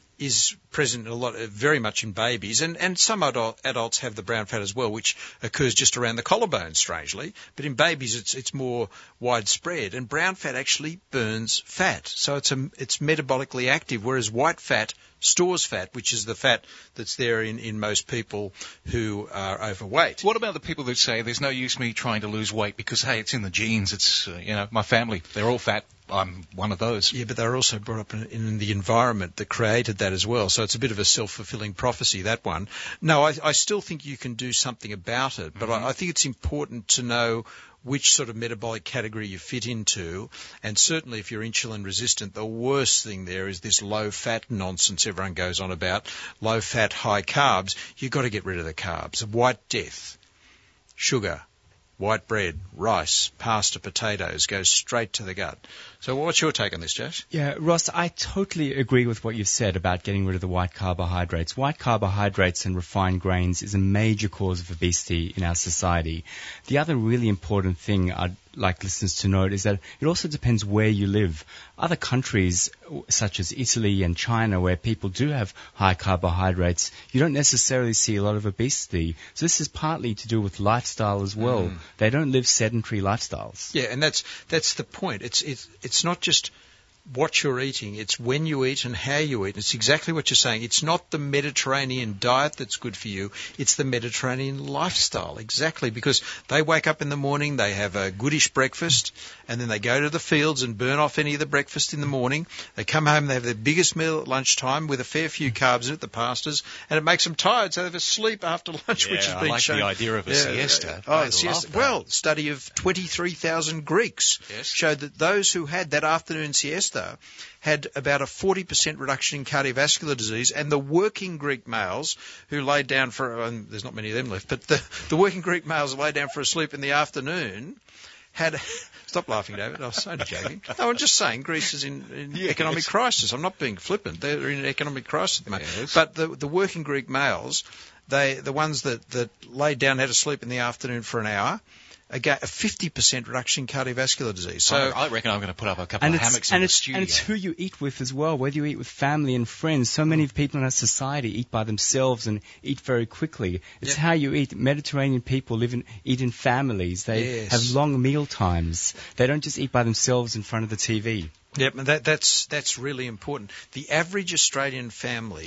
is present very much in babies, and some adults have the brown fat as well, which occurs just around the collarbone, strangely. But in babies, it's more widespread, and brown fat actually burns fat, so it's metabolically active, whereas white fat stores fat, which is the fat that's there in most people who are overweight. What about the people that say there's no use me trying to lose weight because, hey, it's in the genes, it's, my family, they're all fat, I'm one of those. Yeah, but they're also brought up in the environment that created that as well, so it's a bit of a self-fulfilling prophecy, that one. No, I still think you can do something about it, but I think it's important to know which sort of metabolic category you fit into, and certainly if you're insulin resistant, the worst thing there is this low-fat nonsense everyone goes on about, low-fat, high carbs. You've got to get rid of the carbs. White death, sugar, white bread, rice, pasta, potatoes, goes straight to the gut. So what's your take on this, Josh? Yeah, Ross, I totally agree with what you've said about getting rid of the white carbohydrates. White carbohydrates and refined grains is a major cause of obesity in our society. The other really important thing I'd like listeners to note is that it also depends where you live. Other countries, such as Italy and China, where people do have high carbohydrates, you don't necessarily see a lot of obesity. So this is partly to do with lifestyle as well. They don't live sedentary lifestyles. Yeah, and that's the point. It's not just what you're eating, it's when you eat and how you eat. It's exactly what you're saying. It's not the Mediterranean diet that's good for you, it's the Mediterranean lifestyle, exactly, because they wake up in the morning, they have a goodish breakfast, and then they go to the fields and burn off any of the breakfast in the morning. They come home, they have their biggest meal at lunchtime with a fair few carbs in it, the pastas, and it makes them tired, so they have a sleep after lunch, which has been shown. I like the idea of a siesta. A siesta. Well, study of 23,000 Greeks showed that those who had that afternoon siesta had about a 40% reduction in cardiovascular disease, and the working Greek males who laid down for, there's not many of them left, but the working Greek males who laid down for a sleep in the afternoon had... Stop laughing, David. I was only joking. No, I'm just saying Greece is in economic crisis. I'm not being flippant. They're in an economic crisis at the moment. Yes. But the working Greek males, the ones that laid down, had to sleep in the afternoon for an hour, again, a 50% reduction in cardiovascular disease. So I reckon I'm going to put up a couple of hammocks in the studio. And it's who you eat with as well, whether you eat with family and friends. So many people in our society eat by themselves and eat very quickly. It's how you eat. Mediterranean people eat in families. They have long meal times. They don't just eat by themselves in front of the TV. Yep, and that's really important. The average Australian family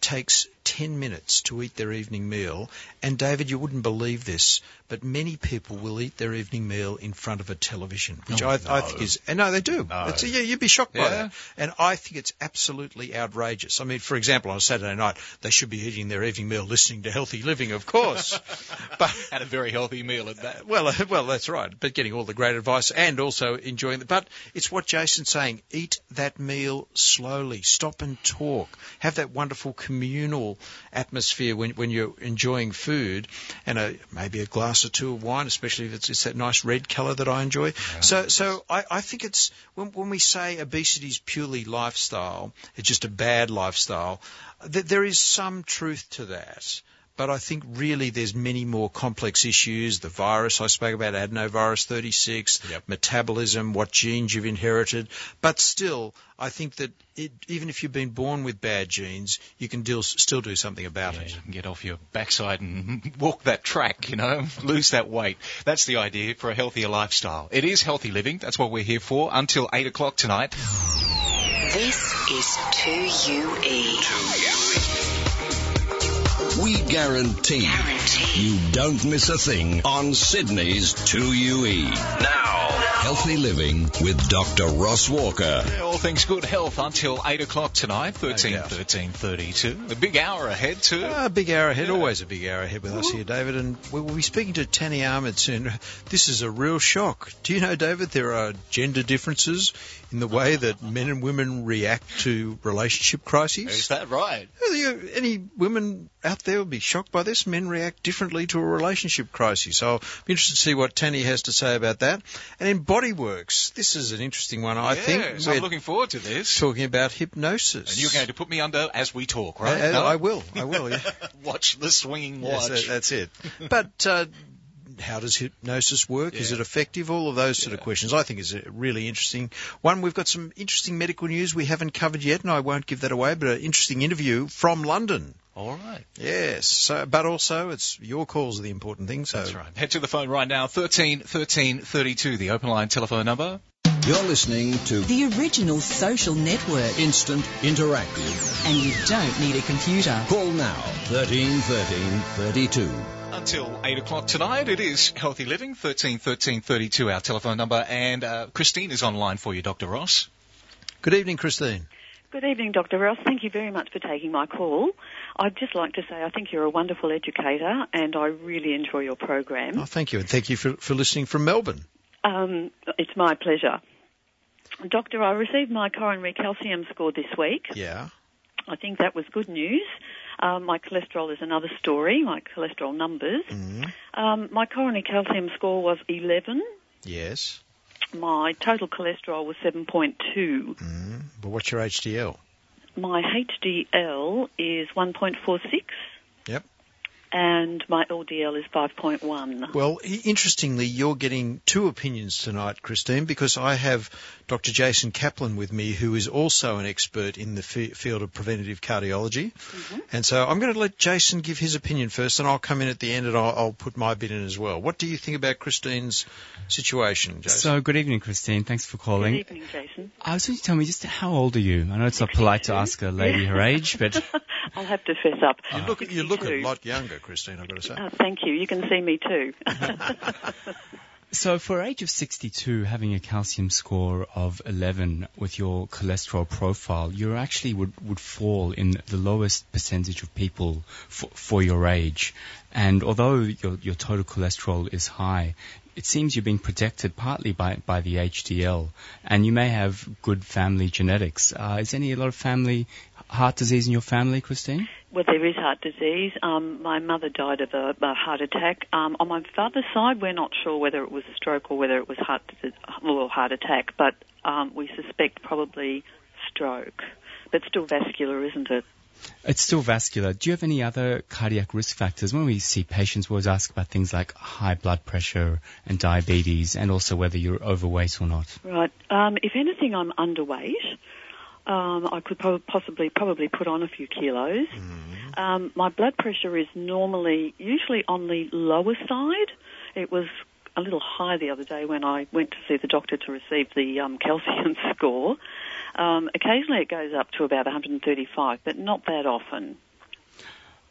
takes 10 minutes to eat their evening meal. And, David, you wouldn't believe this, but many people will eat their evening meal in front of a television, which I think is... And no, they do. No. You'd be shocked by that. And I think it's absolutely outrageous. I mean, for example, on a Saturday night, they should be eating their evening meal listening to Healthy Living, of course. But had a very healthy meal at that. Well, that's right. But getting all the great advice and also enjoying it. But it's what Jason's saying. Eat that meal slowly. Stop and talk. Have that wonderful communal atmosphere when you're enjoying food, and maybe a glass or two of wine, especially if it's that nice red colour that I enjoy. Right. So I think it's when we say obesity is purely lifestyle, it's just a bad lifestyle, there is some truth to that. But I think really there's many more complex issues. The virus I spoke about, adenovirus 36, metabolism, what genes you've inherited. But still, I think that even if you've been born with bad genes, you can still do something about it. You can get off your backside and walk that track, lose that weight. That's the idea for a healthier lifestyle. It is Healthy Living. That's what we're here for until 8 o'clock tonight. This is 2UE. We guarantee you don't miss a thing on Sydney's 2UE. Now, Healthy Living with Dr. Ross Walker. All things good health until 8 o'clock tonight, 13:32. A big hour ahead too. A big hour ahead, always a big hour ahead with us here, David. And we'll be speaking to Tanny Ahmed soon. This is a real shock. Do you know, David, there are gender differences in the way that men and women react to relationship crises? Is that right? Any women out there will be shocked by this. Men react differently to a relationship crisis. So I'll be interested to see what Tanny has to say about that. And in Bodyworks, this is an interesting one, I think. So I'm looking forward to this. Talking about hypnosis. And you're going to put me under as we talk, right? I will, yeah. Watch the swinging watch. Yes, that's it. But how does hypnosis work? Is it effective? All of those sort of questions I think is a really interesting one. We've got some interesting medical news we haven't covered yet, and I won't give that away, but an interesting interview from London. All right. Yes, but also it's your calls are the important thing. So. That's right. Head to the phone right now, 1332, the open line telephone number. You're listening to the original social network. Instant Interactive. And you don't need a computer. Call now, 1332. Until 8 o'clock tonight, it is Healthy Living, 1332, our telephone number. And Christine is online for you, Dr. Ross. Good evening, Christine. Good evening, Dr. Ross. Thank you very much for taking my call. I'd just like to say I think you're a wonderful educator and I really enjoy your program. Oh, thank you. And thank you for listening from Melbourne. It's my pleasure. Doctor, I received my coronary calcium score this week. Yeah. I think that was good news. My cholesterol is another story, my cholesterol numbers. Mm-hmm. My coronary calcium score was 11. Yes. My total cholesterol was 7.2. Mm-hmm. But what's your HDL? My HDL is 1.46. Yep. And my LDL is 5.1. Well, interestingly, you're getting two opinions tonight, Christine, because I have Dr. Jason Kaplan with me, who is also an expert in the field of preventative cardiology. Mm-hmm. And so I'm going to let Jason give his opinion first, and I'll come in at the end and I'll put my bit in as well. What do you think about Christine's situation, Jason? So, good evening, Christine. Thanks for calling. Good evening, Jason. I was going to tell me just how old are you? I know it's not polite to ask a lady her age, but... I'll have to fess up. You look a lot younger, Christine, I've got to say. Thank you. You can see me too. So for age of 62, having a calcium score of 11 with your cholesterol profile, you actually would fall in the lowest percentage of people for your age. And although your total cholesterol is high, it seems you're being protected partly by the HDL, and you may have good family genetics. Is there a lot of family heart disease in your family, Christine? Well, there is heart disease. My mother died of a heart attack. On my father's side, we're not sure whether it was a stroke or whether it was heart attack, but we suspect probably stroke. But still vascular, isn't it? It's still vascular. Do you have any other cardiac risk factors? When we see patients, we always ask about things like high blood pressure and diabetes, and also whether you're overweight or not. Right. If anything, I'm underweight. I could probably put on a few kilos. Mm. My blood pressure is usually on the lower side. It was a little high the other day when I went to see the doctor to receive the calcium score. Occasionally it goes up to about 135, but not that often.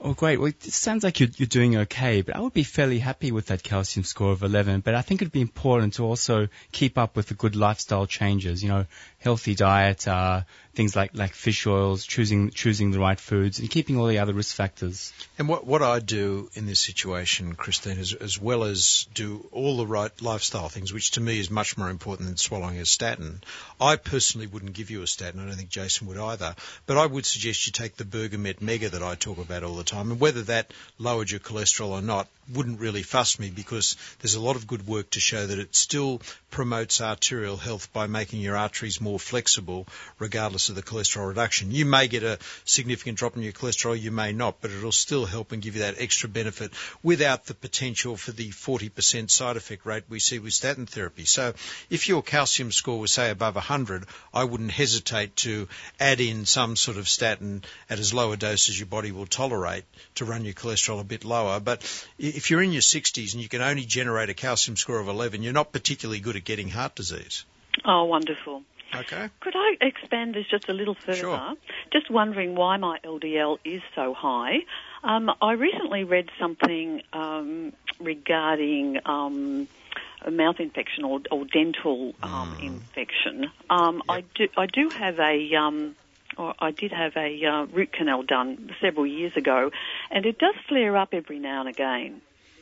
Oh, great. Well, it sounds like you're doing okay, but I would be fairly happy with that calcium score of 11. But I think it'd be important to also keep up with the good lifestyle changes, healthy diet, things like fish oils, choosing the right foods, and keeping all the other risk factors. And what I do in this situation, Christine, is as well as do all the right lifestyle things, which to me is much more important than swallowing a statin. I personally wouldn't give you a statin. I don't think Jason would either. But I would suggest you take the Bergamet Mega that I talk about all the time. And whether that lowered your cholesterol or not wouldn't really fuss me, because there's a lot of good work to show that it still promotes arterial health by making your arteries more flexible regardless of the cholesterol reduction. You may get a significant drop in your cholesterol, you may not, but it'll still help and give you that extra benefit without the potential for the 40% side effect rate we see with statin therapy. So if your calcium score was, say, above 100, I wouldn't hesitate to add in some sort of statin at as low a dose as your body will tolerate to run your cholesterol a bit lower. But if you're in your 60s and you can only generate a calcium score of 11, you're not particularly good at getting heart disease. Oh, wonderful. Okay. Could I expand this just a little further? Sure. Just wondering why my LDL is so high. I recently read something regarding a mouth infection or dental infection. I did have a root canal done several years ago, and it does flare up every now and again.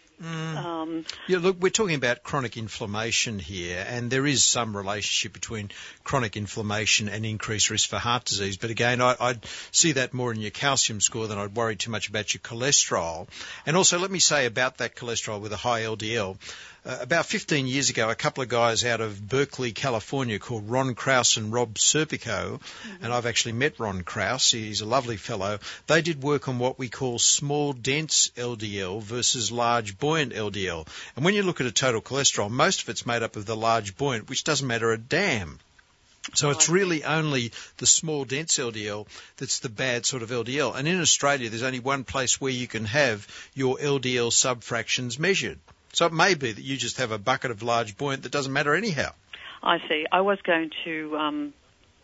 Look, we're talking about chronic inflammation here, and there is some relationship between chronic inflammation and increased risk for heart disease. But again, I'd see that more in your calcium score than I'd worry too much about your cholesterol. And also, let me say about that cholesterol with a high LDL, about 15 years ago, a couple of guys out of Berkeley, California, called Ron Krause and Rob Serpico, and I've actually met Ron Krause, he's a lovely fellow. They did work on what we call small, dense LDL versus large, buoyant LDL. And when you look at a total cholesterol, most of it's made up of the large, buoyant, which doesn't matter a damn. So it's really only the small, dense LDL that's the bad sort of LDL. And in Australia, there's only one place where you can have your LDL subfractions measured. So it may be that you just have a bucket of large buoyant that doesn't matter anyhow. I see. I was going to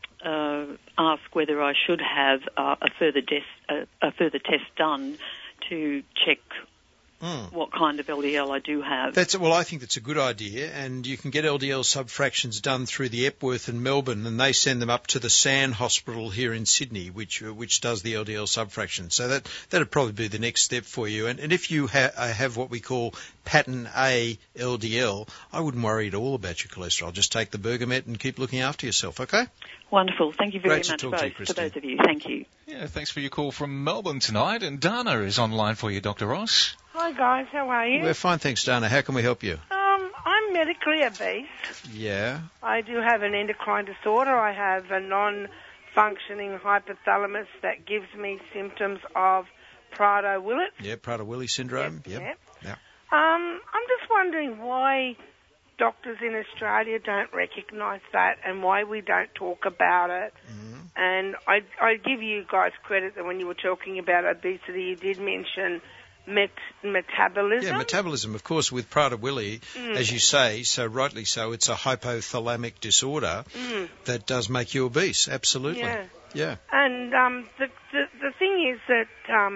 ask whether I should have a further test done to check what kind of LDL I do have. Well, I think that's a good idea, and you can get LDL subfractions done through the Epworth in Melbourne, and they send them up to the SAN Hospital here in Sydney, which does the LDL subfraction. So that'd probably be the next step for you. And if you have what we call pattern A LDL, I wouldn't worry at all about your cholesterol. Just take the Bergamet and keep looking after yourself, okay? Wonderful. Thank you very much to both of you. Thank you. Yeah, thanks for your call from Melbourne tonight. And Dana is online for you, Dr. Ross. Hi, guys. How are you? We're fine, thanks, Dana. How can we help you? I'm medically obese. Yeah. I do have an endocrine disorder. I have a non-functioning hypothalamus that gives me symptoms of Prader-Willi. Yeah, Prader-Willi syndrome. Yep. Yeah. I'm just wondering why doctors in Australia don't recognise that and why we don't talk about it. And I give you guys credit that when you were talking about obesity, you did mention metabolism. Yeah, metabolism, of course, with Prader-Willi, as you say, so rightly so, it's a hypothalamic disorder that does make you obese, absolutely. Yeah. And the thing is that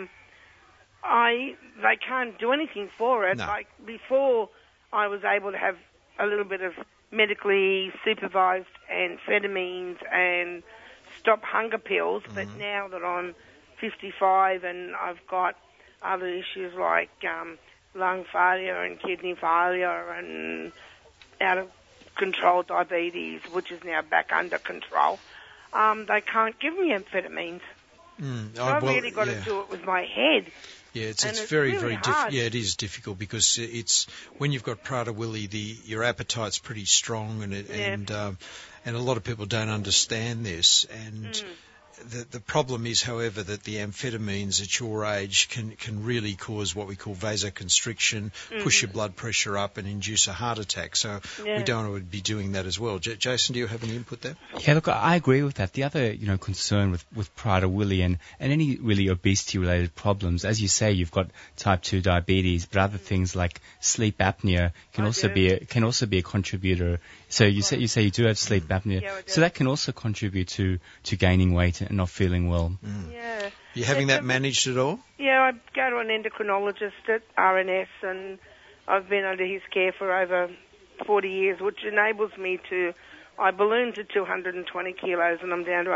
they can't do anything for it. No. Like before, I was able to have a little bit of medically supervised amphetamines and stop hunger pills, but now that I'm 55 and I've got other issues like lung failure and kidney failure and out-of-control diabetes, which is now back under control, they can't give me amphetamines. So I've really got to do it with my head. Yeah, it's very, very hard. Yeah, it is difficult because it's when you've got Prader-Willi, your appetite's pretty strong, and a lot of people don't understand this. And the problem is, however, that the amphetamines at your age can really cause what we call vasoconstriction, push your blood pressure up, and induce a heart attack. So we don't want to be doing that as well. Jason, do you have any input there? Yeah, look, I agree with that. The other, concern with Prader-Willi and any really obesity-related problems, as you say, you've got type 2 diabetes, but other things like sleep apnea can also be a contributor So you say you do have sleep apnea. Yeah, I do. So that can also contribute to gaining weight and not feeling well. Yeah. You having that managed at all? Yeah, I go to an endocrinologist at RNS, and I've been under his care for over 40 years, which enables me to... I ballooned to 220 kilos, and I'm down to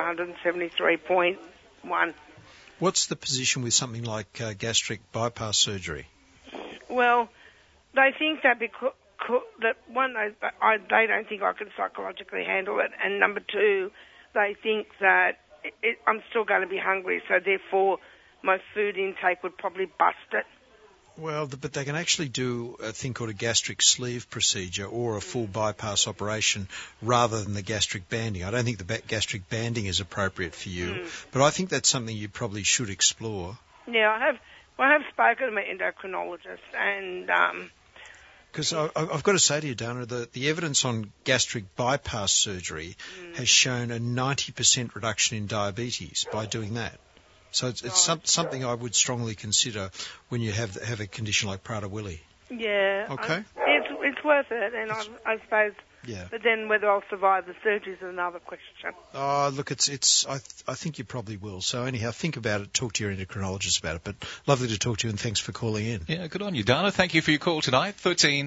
173.1. What's the position with something like gastric bypass surgery? Well, they think that because that one, they don't think I can psychologically handle it, and number two, they think that I'm still going to be hungry, so therefore my food intake would probably bust it. Well, but they can actually do a thing called a gastric sleeve procedure or a full bypass operation rather than the gastric banding. I don't think the gastric banding is appropriate for you, but I think that's something you probably should explore. Yeah, I have spoken to my endocrinologist, and because I've got to say to you, Dana, the evidence on gastric bypass surgery has shown a 90% reduction in diabetes by doing that. So it's something I would strongly consider when you have a condition like Prader-Willi. Yeah. Okay. It's worth it, and I suppose. Yeah. But then whether I'll survive the surgery is another question. Oh, look, I think you probably will. So anyhow, think about it, talk to your endocrinologist about it. But lovely to talk to you, and thanks for calling in. Yeah, good on you, Dana. Thank you for your call tonight.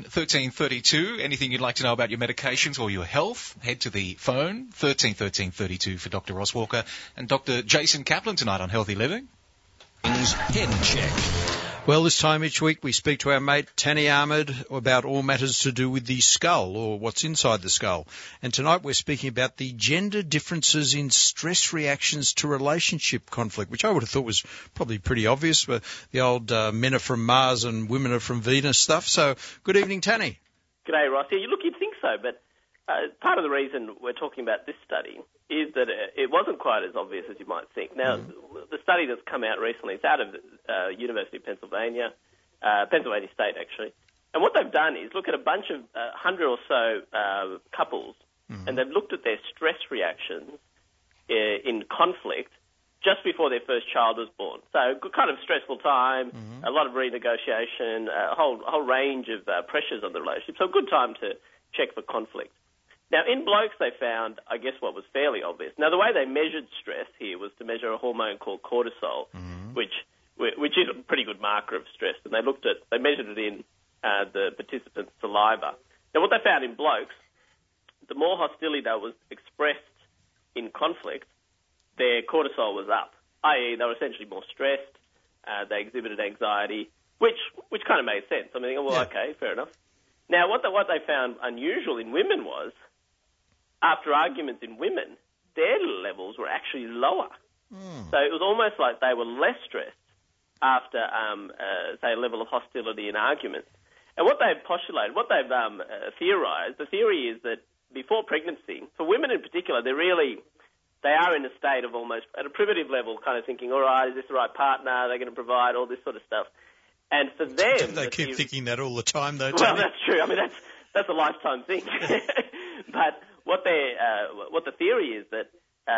1332. Anything you'd like to know about your medications or your health, head to the phone, 1332 for Dr. Ross Walker and Dr. Jason Kaplan tonight on Healthy Living. Head check. Well, this time each week we speak to our mate Tanny Ahmed about all matters to do with the skull or what's inside the skull. And tonight we're speaking about the gender differences in stress reactions to relationship conflict, which I would have thought was probably pretty obvious, but the old men are from Mars and women are from Venus stuff. So good evening, Tanny. G'day, Ross. Yeah, look, you'd think so, but part of the reason we're talking about this study is that it wasn't quite as obvious as you might think. Now, the study that's come out recently, it's out of University of Pennsylvania, Pennsylvania State actually, and what they've done is look at a bunch of 100 or so couples, and they've looked at their stress reactions in conflict just before their first child was born. So kind of stressful time, a lot of renegotiation, a whole range of pressures on the relationship, so a good time to check for conflict. Now, in blokes, they found, I guess, what was fairly obvious. Now, the way they measured stress here was to measure a hormone called cortisol, which is a pretty good marker of stress. And they measured it in the participants' saliva. Now, what they found in blokes, the more hostility that was expressed in conflict, their cortisol was up, i.e. they were essentially more stressed, they exhibited anxiety, which kind of made sense. I mean, okay, fair enough. Now, what they found unusual in women was, after arguments in women, their levels were actually lower. So it was almost like they were less stressed after, say, a level of hostility in arguments. And what they've postulated, what they've theorized, the theory is that before pregnancy, for women in particular, they are in a state of almost, at a primitive level, kind of thinking, all right, is this the right partner? Are they going to provide all this sort of stuff? And for them... They keep thinking that all the time, though, Well, that's true. I mean, that's a lifetime thing. But what the theory is that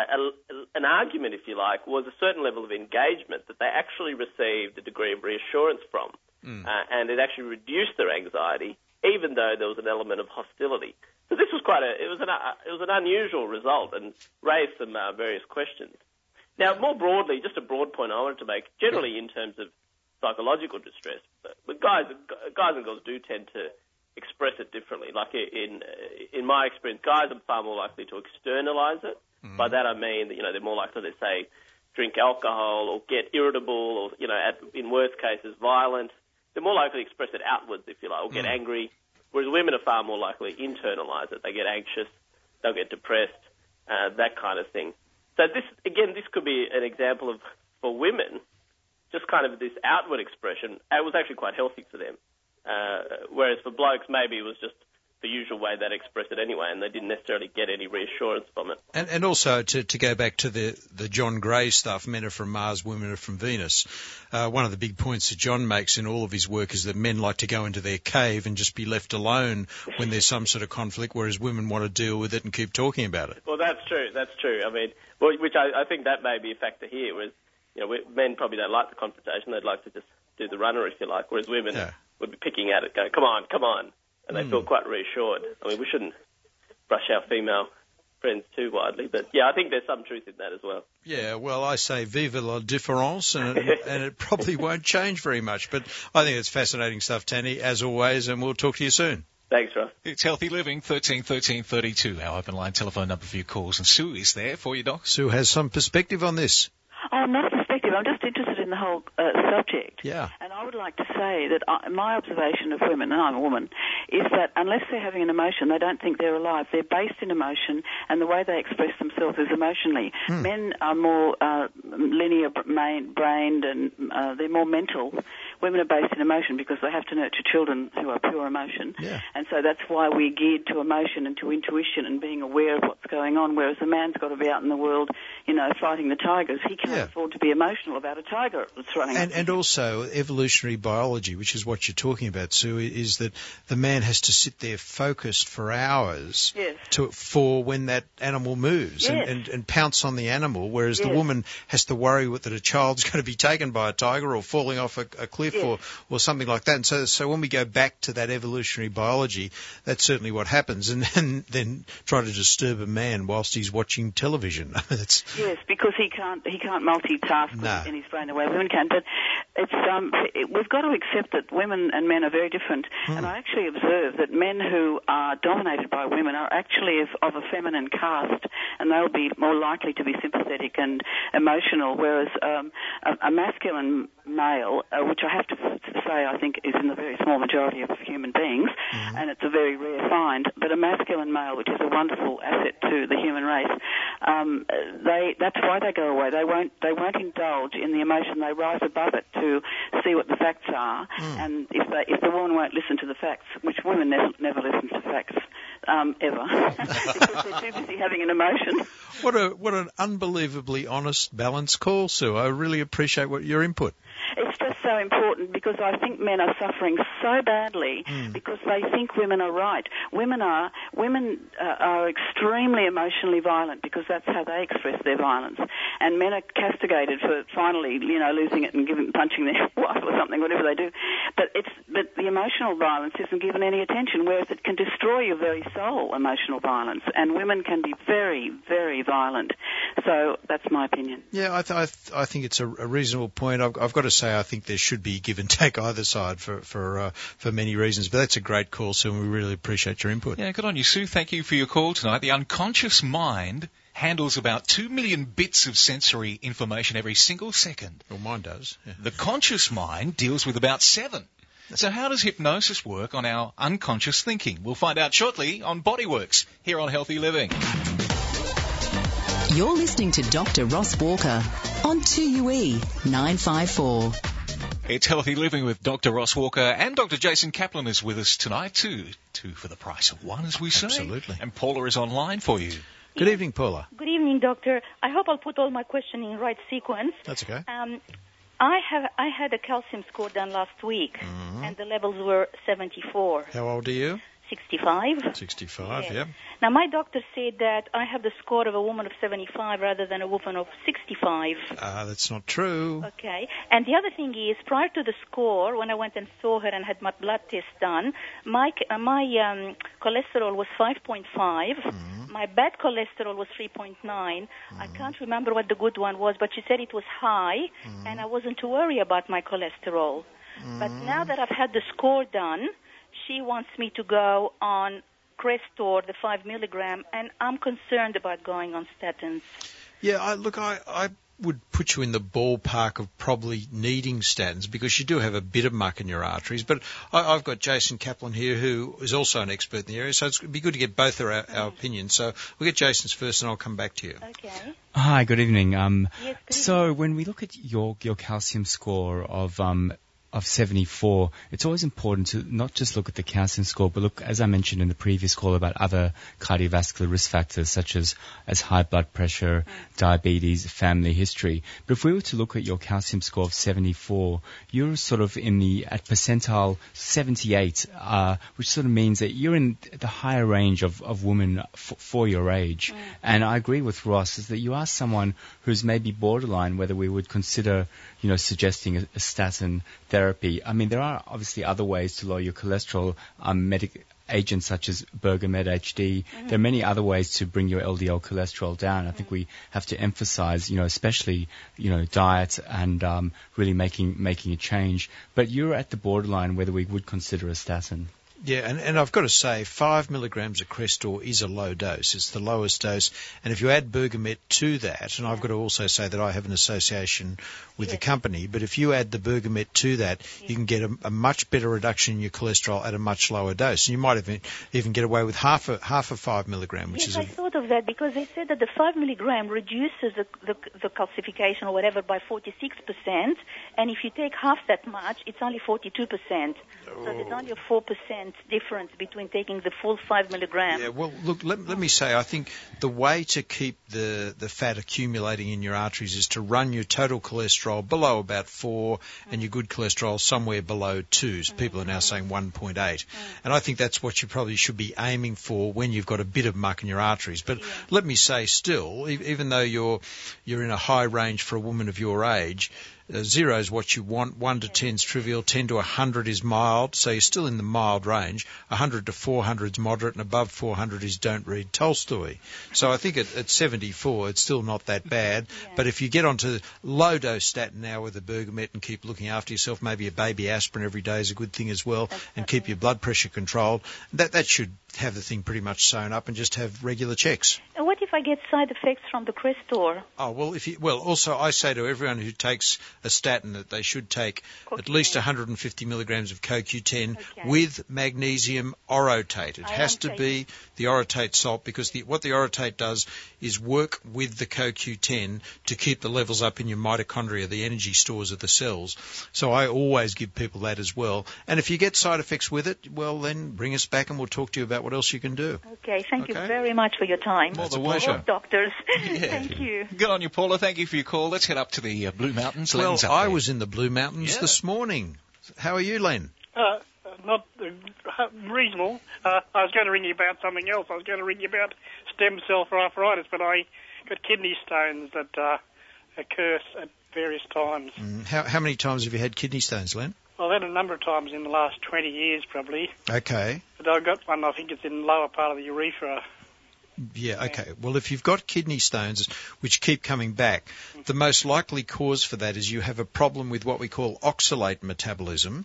an argument, if you like, was a certain level of engagement that they actually received a degree of reassurance from, and it actually reduced their anxiety, even though there was an element of hostility. So this was it was an unusual result and raised some various questions. Now, more broadly, just a broad point I wanted to make, generally in terms of psychological distress, but guys and girls do tend to express it differently. Like in my experience, guys are far more likely to externalize it. By that I mean that, they're more likely to, say, drink alcohol or get irritable or, in worst cases, violent. They're more likely to express it outwards, if you like, or get angry, whereas women are far more likely to internalize it. They get anxious, they'll get depressed, that kind of thing. So this could be an example of, for women, just kind of this outward expression. It was actually quite healthy for them. Whereas for blokes, maybe it was just the usual way they'd express it anyway, and they didn't necessarily get any reassurance from it. And also, to go back to the John Gray stuff, men are from Mars, women are from Venus, one of the big points that John makes in all of his work is that men like to go into their cave and just be left alone when there's some sort of conflict, whereas women want to deal with it and keep talking about it. Well, that's true. I mean, which I think that may be a factor here, whereas, men probably don't like the confrontation. They'd like to just do the runner, if you like, whereas women would be picking at it, going, come on, and they feel quite reassured. I mean, we shouldn't brush our female friends too widely. But yeah, I think there's some truth in that as well. Yeah, well, I say vive la différence, and it probably won't change very much. But I think it's fascinating stuff, Tanny, as always, and we'll talk to you soon. Thanks, Ross. It's Healthy Living, 13 13 32, our open line telephone number for your calls. And Sue is there for you, Doc. Sue has some perspective on this. Oh, not perspective. I'm just interested in the whole subject. Yeah. And I would like to say that my observation of women, and I'm a woman, is that unless they're having an emotion, they don't think they're alive. They're based in emotion, and the way they express themselves is emotionally. Men are more linear-brained, and they're more mental. Women are based in emotion because they have to nurture children who are pure emotion. Yeah. And so that's why we're geared to emotion and to intuition and being aware of what's going on, whereas the man's got to be out in the world, fighting the tigers. He can't afford to be emotional about a tiger that's running. And also evolutionary biology, which is what you're talking about, Sue, is that the man has to sit there focused for hours for when that animal moves and pounce on the animal, whereas the woman has to worry that a child's going to be taken by a tiger or falling off a cliff or something like that. And so when we go back to that evolutionary biology, that's certainly what happens. And then try to disturb a man whilst he's watching television. Yes, because he can't multitask in his brain the way women can. But it's we've got to accept that women and men are very different. And I actually observe that men who are dominated by women are actually of a feminine caste, and they'll be more likely to be sympathetic and emotional, whereas a masculine male, which I have to say I think is in the very small majority of human beings, and it's a very rare find, but a masculine male, which is a wonderful asset to the human race, that's why they go away. They won't indulge in the emotion. They rise above it to see what the facts are. And if the woman won't listen to the facts, which women never listen to facts ever, because they're too busy having an emotion. What an unbelievably honest, balanced call, Sue. I really appreciate your input. It's just so important because I think men are suffering so badly because they think women are right. Women are extremely emotionally violent because that's how they express their violence, and men are castigated for finally losing it and punching their wife or something, whatever they do. But the emotional violence isn't given any attention, whereas it can destroy your very soul. Emotional violence, and women can be very, very violent. So that's my opinion. Yeah, I think it's a reasonable point. I've got to say I think there should be give and take either side for many reasons. But that's a great call, Sue, and we really appreciate your input. Yeah, good on you, Sue. Thank you for your call tonight. The unconscious mind handles about 2 million bits of sensory information every single second. Well, mine does. Yeah. The conscious mind deals with about 7. So how does hypnosis work on our unconscious thinking? We'll find out shortly on Bodyworks here on Healthy Living. You're listening to Dr. Ross Walker on 2UE 954. It's Healthy Living with Dr. Ross Walker, and Dr. Jason Kaplan is with us tonight too. 2 for the price of 1, as we say. Absolutely. And Paula is online for you. Good evening, Paula. Good evening, Doctor. I hope I'll put all my questions in right sequence. That's okay. I had a calcium score done last week, and the levels were 74. How old are you? 65. 65, yes. Yeah. Now, my doctor said that I have the score of a woman of 75 rather than a woman of 65. That's not true. Okay. And the other thing is, prior to the score, when I went and saw her and had my blood test done, my cholesterol was 5.5. My bad cholesterol was 3.9. I can't remember what the good one was, but she said it was high, and I wasn't to worry about my cholesterol. But now that I've had the score done, she wants me to go on Crestor, the 5 milligram, and I'm concerned about going on statins. Yeah, I would put you in the ballpark of probably needing statins because you do have a bit of muck in your arteries. But I've got Jason Kaplan here, who is also an expert in the area, so it'd be good to get both our opinions. So we'll get Jason's first, and I'll come back to you. Okay. Hi, good evening. Yes, good so evening. when we look at your calcium score of 74, it's always important to not just look at the calcium score, but look, as I mentioned in the previous call, about other cardiovascular risk factors such as high blood pressure, diabetes, family history. But if we were to look at your calcium score of 74, you're sort of at percentile 78, which sort of means that you're in the higher range of women for your age. And I agree with Ross, is that you are someone who's maybe borderline, whether we would consider, suggesting a statin therapy. I mean, there are obviously other ways to lower your cholesterol, agents such as Bergamed HD. There are many other ways to bring your LDL cholesterol down. I think we have to emphasize, especially, diet and really making a change. But you're at the borderline whether we would consider a statin. Yeah, and I've got to say, 5 milligrams of Crestor is a low dose. It's the lowest dose. And if you add Bergamet to that, and I've got to also say that I have an association with the company, but if you add the Bergamet to that, you can get a much better reduction in your cholesterol at a much lower dose. And you might even get away with half a 5 milligram, which is I thought of that because they said that the 5 milligram reduces the calcification or whatever by 46%, and if you take half that much, it's only 42%. So there's only a 4% difference between taking the full 5 milligram. Yeah, well, look, let me say, I think the way to keep the fat accumulating in your arteries is to run your total cholesterol below about 4 and your good cholesterol somewhere below 2. So people are now saying 1.8. And I think that's what you probably should be aiming for when you've got a bit of muck in your arteries. But let me say still, even though you're in a high range for a woman of your age, 0 is what you want, 1 to 10 is trivial, 10 to 100 is mild, so you're still in the mild range. 100 to 400 is moderate, and above 400 is don't read Tolstoy. So I think at 74 it's still not that bad, but if you get onto low-dose statin now with the Bergamet and keep looking after yourself, maybe a baby aspirin every day is a good thing as well, and keep your blood pressure controlled, that should have the thing pretty much sewn up and just have regular checks. And what if I get side effects from the Crestor? Oh, well, also I say to everyone who takes a statin that they should take at least 150 milligrams of CoQ10 with magnesium orotate. It has to be the orotate salt because what the orotate does is work with the CoQ10 to keep the levels up in your mitochondria, the energy stores of the cells. So I always give people that as well. And if you get side effects with it, well, then bring us back and we'll talk to you about what else you can do. Okay, thank you very much for your time. More than pleasure. Doctors. Thank you. Good on you, Paula. Thank you for your call. Let's head up to the Blue Mountains. Well, I was in the Blue Mountains this morning. How are you, Len? Not reasonable. I was going to ring you about something else. I was going to ring you about stem cell for arthritis, but I got kidney stones that occur at various times. How many times have you had kidney stones, Len? Well, I've had a number of times in the last 20 years, probably. Okay. But I've got one, I think it's in the lower part of the urethra. Yeah, okay. Well, if you've got kidney stones which keep coming back, the most likely cause for that is you have a problem with what we call oxalate metabolism.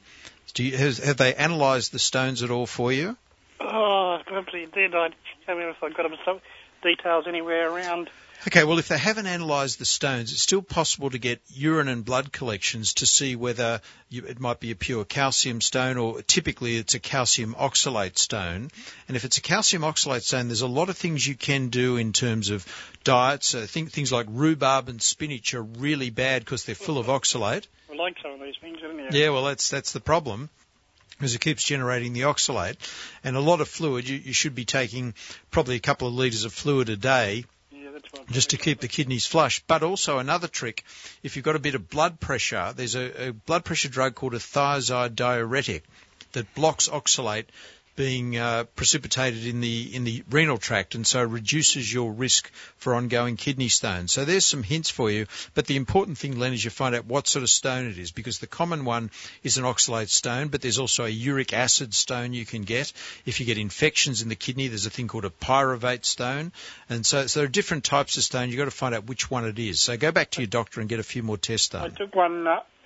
Have they analysed the stones at all for you? Oh, probably did. I don't know if I got some details anywhere around. Okay, well, if they haven't analysed the stones, it's still possible to get urine and blood collections to see whether it might be a pure calcium stone or typically it's a calcium oxalate stone. And if it's a calcium oxalate stone, there's a lot of things you can do in terms of diets. Things like rhubarb and spinach are really bad because they're full of oxalate. I like some of these things, isn't it? Yeah, well, that's the problem, because it keeps generating the oxalate. And a lot of fluid, you should be taking probably a couple of litres of fluid a day, just to keep the kidneys flush. But also another trick, if you've got a bit of blood pressure, there's a blood pressure drug called a thiazide diuretic that blocks oxalate being precipitated in the renal tract, and so reduces your risk for ongoing kidney stones. So there's some hints for you, but the important thing, Len, is you find out what sort of stone it is, because the common one is an oxalate stone, but there's also a uric acid stone you can get. If you get infections in the kidney, there's a thing called a pyruvate stone, and so there are different types of stone. You've got to find out which one it is. So go back to your doctor and get a few more tests done. I took one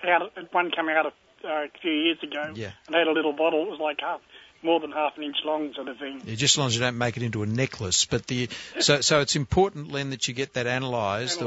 coming out a few years ago, and had a little bottle. It was like more than half an inch long, sort of thing. Yeah, just as long as you don't make it into a necklace. But so it's important, Len, that you get that analysed.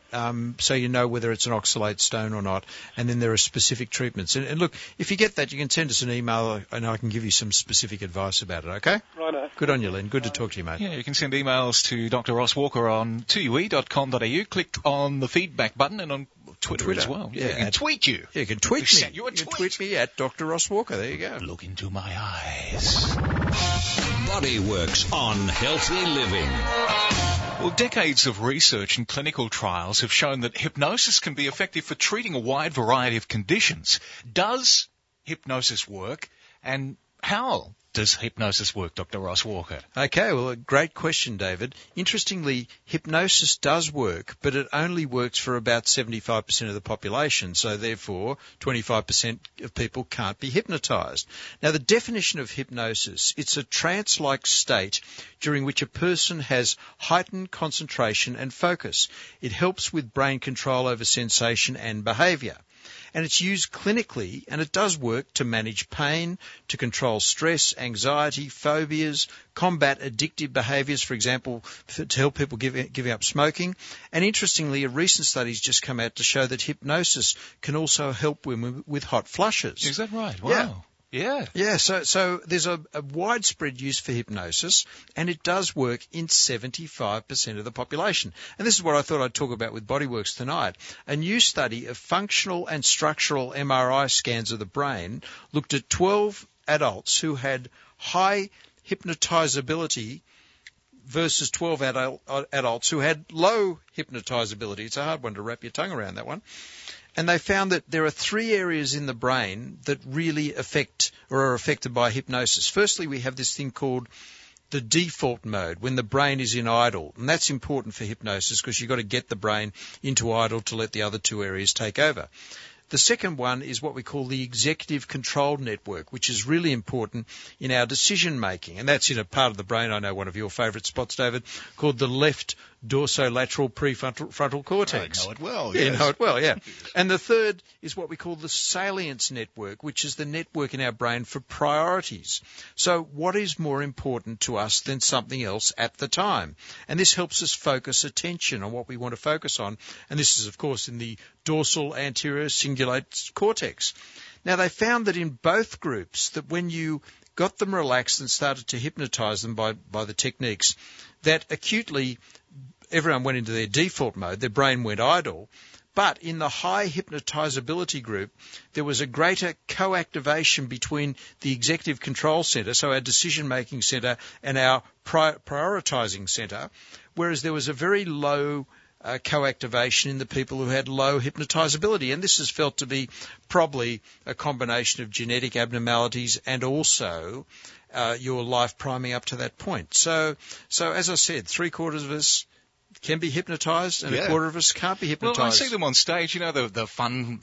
So you know whether it's an oxalate stone or not, and then there are specific treatments. And look, if you get that, you can send us an email, and I can give you some specific advice about it, okay? Righto. Good on you, Len. Good to talk to you, mate. Yeah, you can send emails to Dr. Ross Walker on 2ue.com.au. Click on the feedback button, and on Twitter as well. Yeah, you can tweet you. Yeah, you can tweet me. You can tweet me at Dr. Ross Walker. There you go. Look into my eyes. Bodyworks on Healthy Living. Well, decades of research and clinical trials have shown that hypnosis can be effective for treating a wide variety of conditions. Does hypnosis work, and how does hypnosis work, Dr. Ross Walker? Okay, well, a great question, David. Interestingly, hypnosis does work, but it only works for about 75% of the population, so therefore 25% of people can't be hypnotized. Now, the definition of hypnosis, it's a trance-like state during which a person has heightened concentration and focus. It helps with brain control over sensation and behavior. And it's used clinically, and it does work to manage pain, to control stress, anxiety, phobias, combat addictive behaviours, for example, to help people giving up smoking. And interestingly, a recent study's just come out to show that hypnosis can also help women with hot flushes. Is that right? Wow. Yeah. Yeah. So there's a widespread use for hypnosis, and it does work in 75% of the population. And this is what I thought I'd talk about with Bodyworks tonight. A new study of functional and structural MRI scans of the brain looked at 12 adults who had high hypnotizability versus 12 adults who had low hypnotizability. It's a hard one to wrap your tongue around, that one. And they found that there are 3 areas in the brain that really affect or are affected by hypnosis. Firstly, we have this thing called the default mode, when the brain is in idle. And that's important for hypnosis because you've got to get the brain into idle to let the other 2 areas take over. The second one is what we call the executive control network, which is really important in our decision making. And that's in a part of the brain, I know one of your favourite spots, David, called the left dorsolateral prefrontal cortex. I know it well, yes. Yeah, you know it well, yeah. And the third is what we call the salience network, which is the network in our brain for priorities. So what is more important to us than something else at the time? And this helps us focus attention on what we want to focus on. And this is, of course, in the dorsal anterior cingulate cortex. Now, they found that in both groups, that when you got them relaxed and started to hypnotize them by the techniques, that acutely everyone went into their default mode, their brain went idle, but in the high hypnotizability group, there was a greater co-activation between the executive control center, so our decision-making center, and our prioritizing center, whereas there was a very low co-activation in the people who had low hypnotizability. And this is felt to be probably a combination of genetic abnormalities and also your life priming up to that point. So as I said, 3/4 of us can be hypnotized, and a quarter of us can't be hypnotized. Well, I see them on stage, the fun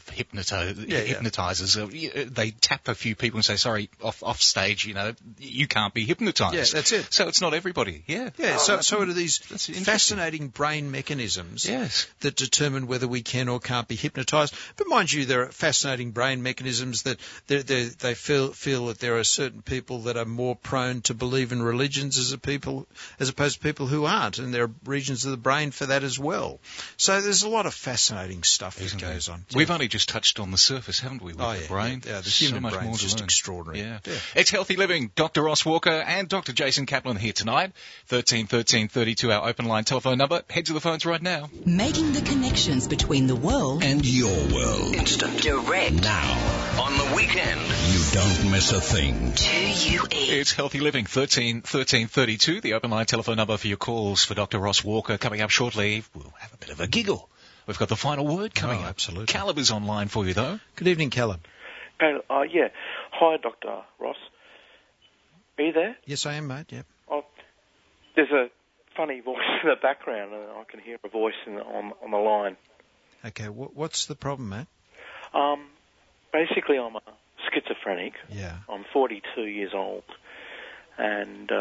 hypnotizers. They tap a few people and say, sorry, off stage, you can't be hypnotized. Yeah, that's it. So it's not everybody. Yeah. Yeah, so it are these fascinating brain mechanisms that determine whether we can or can't be hypnotized. But mind you, there are fascinating brain mechanisms that they feel that there are certain people that are more prone to believe in religions as opposed to people who aren't, and there are regions of the brain for that as well. So there's a lot of fascinating stuff that goes on. We've only just touched on the surface, haven't we, with the brain? Yeah, the human brain is just extraordinary. Yeah. It's Healthy Living. Dr. Ross Walker and Dr. Jason Kaplan here tonight. 1332, our open line telephone number. Head to the phones right now. Making the connections between the world and your world. Instant, direct. Now, on the weekend, you don't miss a thing. 2UE. It's Healthy Living. 1332, the open line telephone number for your calls for Dr. Ross Walker. Coming up shortly, we'll have a bit of a giggle. We've got the final word coming up. Absolutely. Caleb is online for you, though. Good evening, Caleb. Yeah. Hi, Dr. Ross. Are you there? Yes, I am, mate, yep. There's a funny voice in the background, and I can hear a voice on the line. Okay, what's the problem, mate? Basically, I'm a schizophrenic. Yeah. I'm 42 years old, and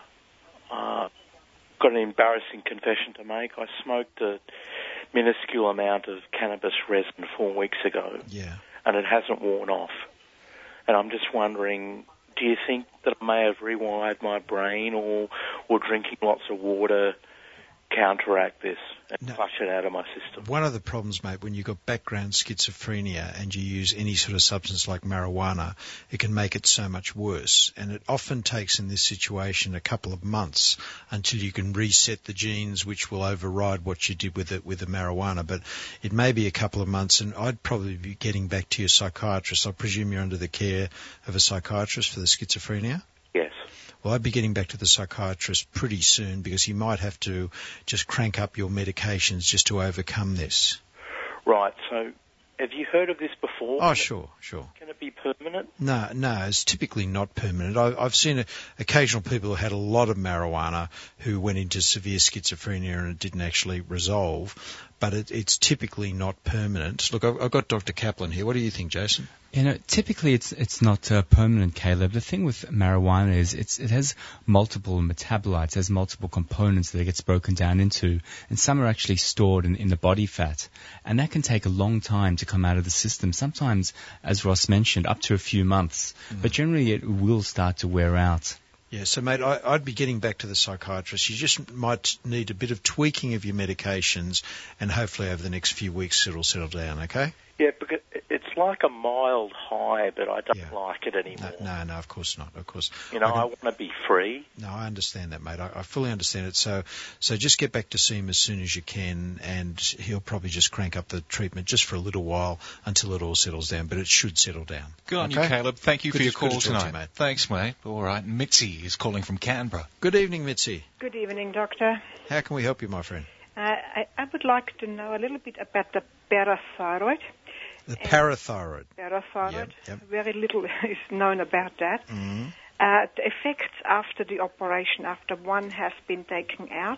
got an embarrassing confession to make. I smoked a minuscule amount of cannabis resin 4 weeks ago, and it hasn't worn off. And I'm just wondering, do you think that I may have rewired my brain, or will drinking lots of water counteract this and flush it out of my system? One of the problems, mate, when you've got background schizophrenia and you use any sort of substance like marijuana, it can make it so much worse. And it often takes, in this situation, a couple of months until you can reset the genes which will override what you did with the marijuana. But it may be a couple of months, and I'd probably be getting back to your psychiatrist. I presume you're under the care of a psychiatrist for the schizophrenia? Yes. Well, I'd be getting back to the psychiatrist pretty soon, because he might have to just crank up your medications just to overcome this. Right. So Have you heard of this before? Oh, sure. Can it be permanent? No, it's typically not permanent. I've seen occasional people who had a lot of marijuana who went into severe schizophrenia and it didn't actually resolve, but it's typically not permanent. Look, I've got Dr. Kaplan here. What do you think, Jason? Typically it's not permanent, Caleb. The thing with marijuana is it has multiple metabolites, it has multiple components that it gets broken down into, and some are actually stored in the body fat, and that can take a long time to come out of the system. Sometimes, as Ross mentioned, up to a few months, but generally it will start to wear out. Yeah, so mate, I'd be getting back to the psychiatrist. You just might need a bit of tweaking of your medications, and hopefully over the next few weeks it'll settle down, okay? Yeah, because it's like a mild high, but I don't like it anymore. No, of course not, of course. I want to be free. No, I understand that, mate. I fully understand it. So just get back to see him as soon as you can, and he'll probably just crank up the treatment just for a little while until it all settles down, but it should settle down. Good on you, Caleb. Thank you for your call tonight. Mate. Thanks, mate. All right, Mitzi is calling from Canberra. Good evening, Mitzi. Good evening, Doctor. How can we help you, my friend? I would like to know a little bit about the parathyroid. The parathyroid. Parathyroid. Yep. Very little is known about that. Mm-hmm. The effects after the operation, after one has been taken out,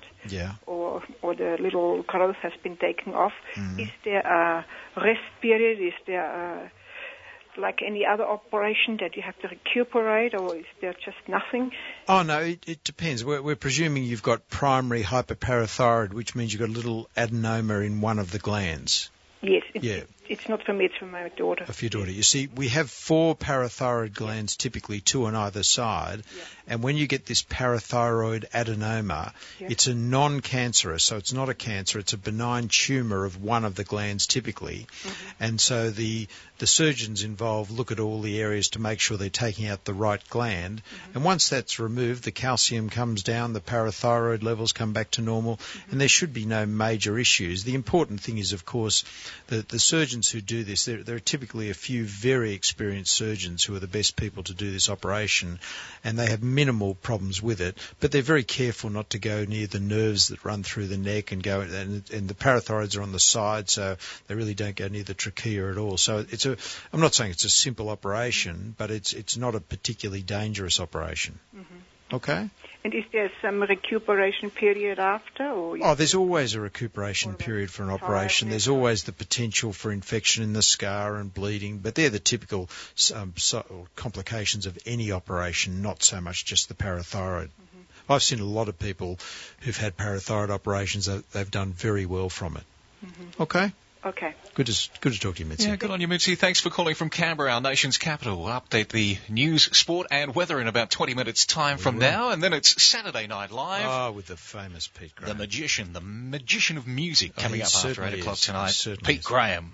or the little growth has been taken off, is there a rest period? Is there like any other operation that you have to recuperate, or is there just nothing? Oh, no, it depends. We're presuming you've got primary hyperparathyroid, which means you've got a little adenoma in one of the glands. Yes, it's not for me, it's for my daughter. For your daughter. You see, we have 4 parathyroid glands, typically 2 on either side, and when you get this parathyroid adenoma, it's a non-cancerous, so it's not a cancer, it's a benign tumour of one of the glands typically, and so the surgeons involved look at all the areas to make sure they're taking out the right gland, and once that's removed, the calcium comes down, the parathyroid levels come back to normal, and there should be no major issues. The important thing is, of course, that the surgeons who do this, there are typically a few very experienced surgeons who are the best people to do this operation, and they have minimal problems with it, but they're very careful not to go near the nerves that run through the neck and the parathyroids are on the side, so they really don't go near the trachea at all. So I'm not saying it's a simple operation, but it's not a particularly dangerous operation. Okay? And is there some recuperation period after? There's always a recuperation period for an operation. There's always the potential for infection in the scar and bleeding, but they're the typical complications of any operation, not so much just the parathyroid. I've seen a lot of people who've had parathyroid operations. They've done very well from it. Okay? Okay. Good to talk to you, Mitzi. Yeah, good on you, Mitzi. Thanks for calling from Canberra, our nation's capital. We'll update the news, sport and weather in about 20 minutes' time from now, and then it's Saturday Night Live. Oh, with the famous Pete Graham. The magician of music coming up after 8 o'clock tonight. Pete Graham.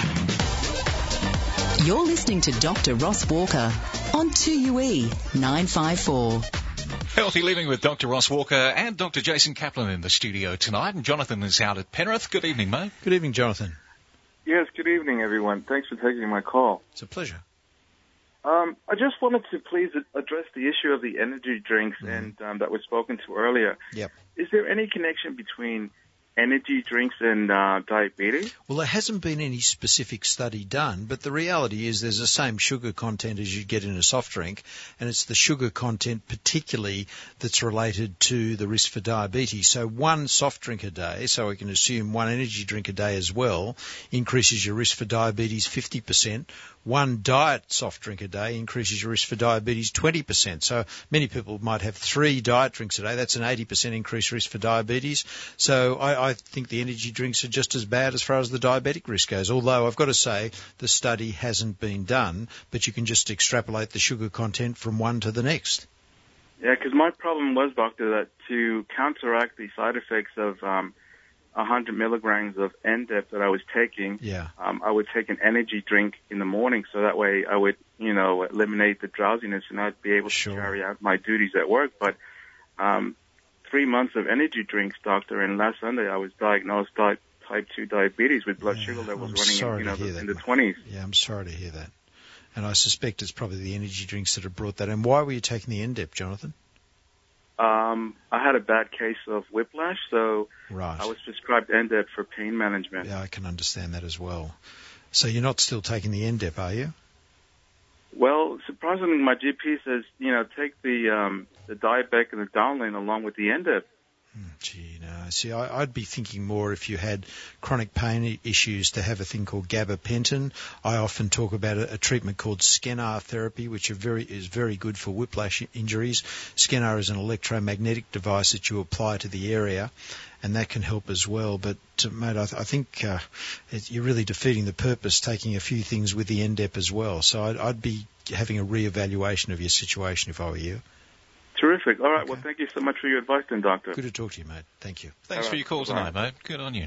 You're listening to Dr. Ross Walker on 2UE 954. Healthy Living with Dr. Ross Walker and Dr. Jason Kaplan in the studio tonight. And Jonathan is out at Penrith. Good evening, mate. Good evening, Jonathan. Yes, good evening, everyone. Thanks for taking my call. It's a pleasure. I just wanted to please address the issue of the energy drinks and that was spoken to earlier. Yep. Is there any connection between energy drinks and diabetes? Well, there hasn't been any specific study done, but the reality is there's the same sugar content as you get in a soft drink, and it's the sugar content particularly that's related to the risk for diabetes. So one soft drink a day, so we can assume one energy drink a day as well, increases your risk for diabetes 50%. One diet soft drink a day increases your risk for diabetes 20%. So many people might have 3 diet drinks a day. That's an 80% increased risk for diabetes. So I think the energy drinks are just as bad as far as the diabetic risk goes, although I've got to say the study hasn't been done, but you can just extrapolate the sugar content from one to the next. Yeah, because my problem was, Doctor, that to counteract the side effects of 100 milligrams of NDEP that I was taking, I would take an energy drink in the morning, so that way I would, eliminate the drowsiness and I'd be able to carry out my duties at work. But 3 months of energy drinks, Doctor, and last Sunday I was diagnosed type 2 diabetes with blood sugar levels running in the 20s. Yeah, I'm sorry to hear that. And I suspect it's probably the energy drinks that have brought that. And why were you taking the NDEP, Jonathan? I had a bad case of whiplash, so I was prescribed NDEP for pain management. Yeah, I can understand that as well. So you're not still taking the NDEP, are you? Well, surprisingly, my GP says, take the Diabec and the Downlane along with the NDEP. Gee, no. See, I'd be thinking more if you had chronic pain issues to have a thing called gabapentin. I often talk about a treatment called Skenar therapy, which is very good for whiplash injuries. Skenar is an electromagnetic device that you apply to the area, and that can help as well. But, mate, I think you're really defeating the purpose taking a few things with the NDEP as well. So I'd be having a re-evaluation of your situation if I were you. Terrific. All right. Okay. Well, thank you so much for your advice then, Doctor. Good to talk to you, mate. Thank you. Thanks for your call tonight, mate. Good on you.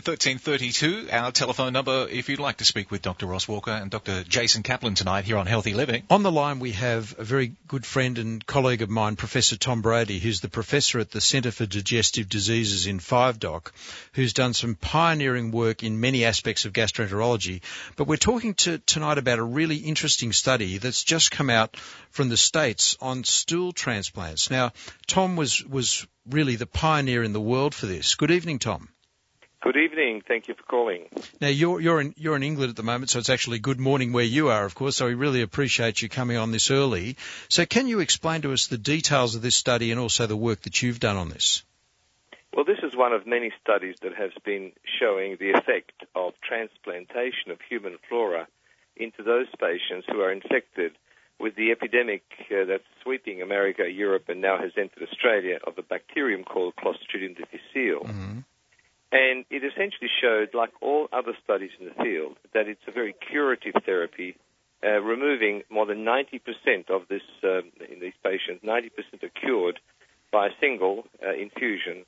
1332, our telephone number if you'd like to speak with Dr. Ross Walker and Dr. Jason Kaplan tonight here on Healthy Living. On the line we have a very good friend and colleague of mine, Professor Tom Brady, who's the professor at the Centre for Digestive Diseases in 5-Doc, who's done some pioneering work in many aspects of gastroenterology. But we're talking tonight about a really interesting study that's just come out from the States on stool transplants. Now, Tom was really the pioneer in the world for this. Good evening, Tom. Good evening. Thank you for calling. Now, you're in England at the moment, so it's actually good morning where you are, of course, so we really appreciate you coming on this early. So can you explain to us the details of this study and also the work that you've done on this? Well, this is one of many studies that has been showing the effect of transplantation of human flora into those patients who are infected with the epidemic that's sweeping America, Europe, and now has entered Australia of a bacterium called Clostridium difficile. Mm-hmm. And it essentially showed, like all other studies in the field, that it's a very curative therapy, removing more than 90% of this in these patients. 90% are cured by a single infusion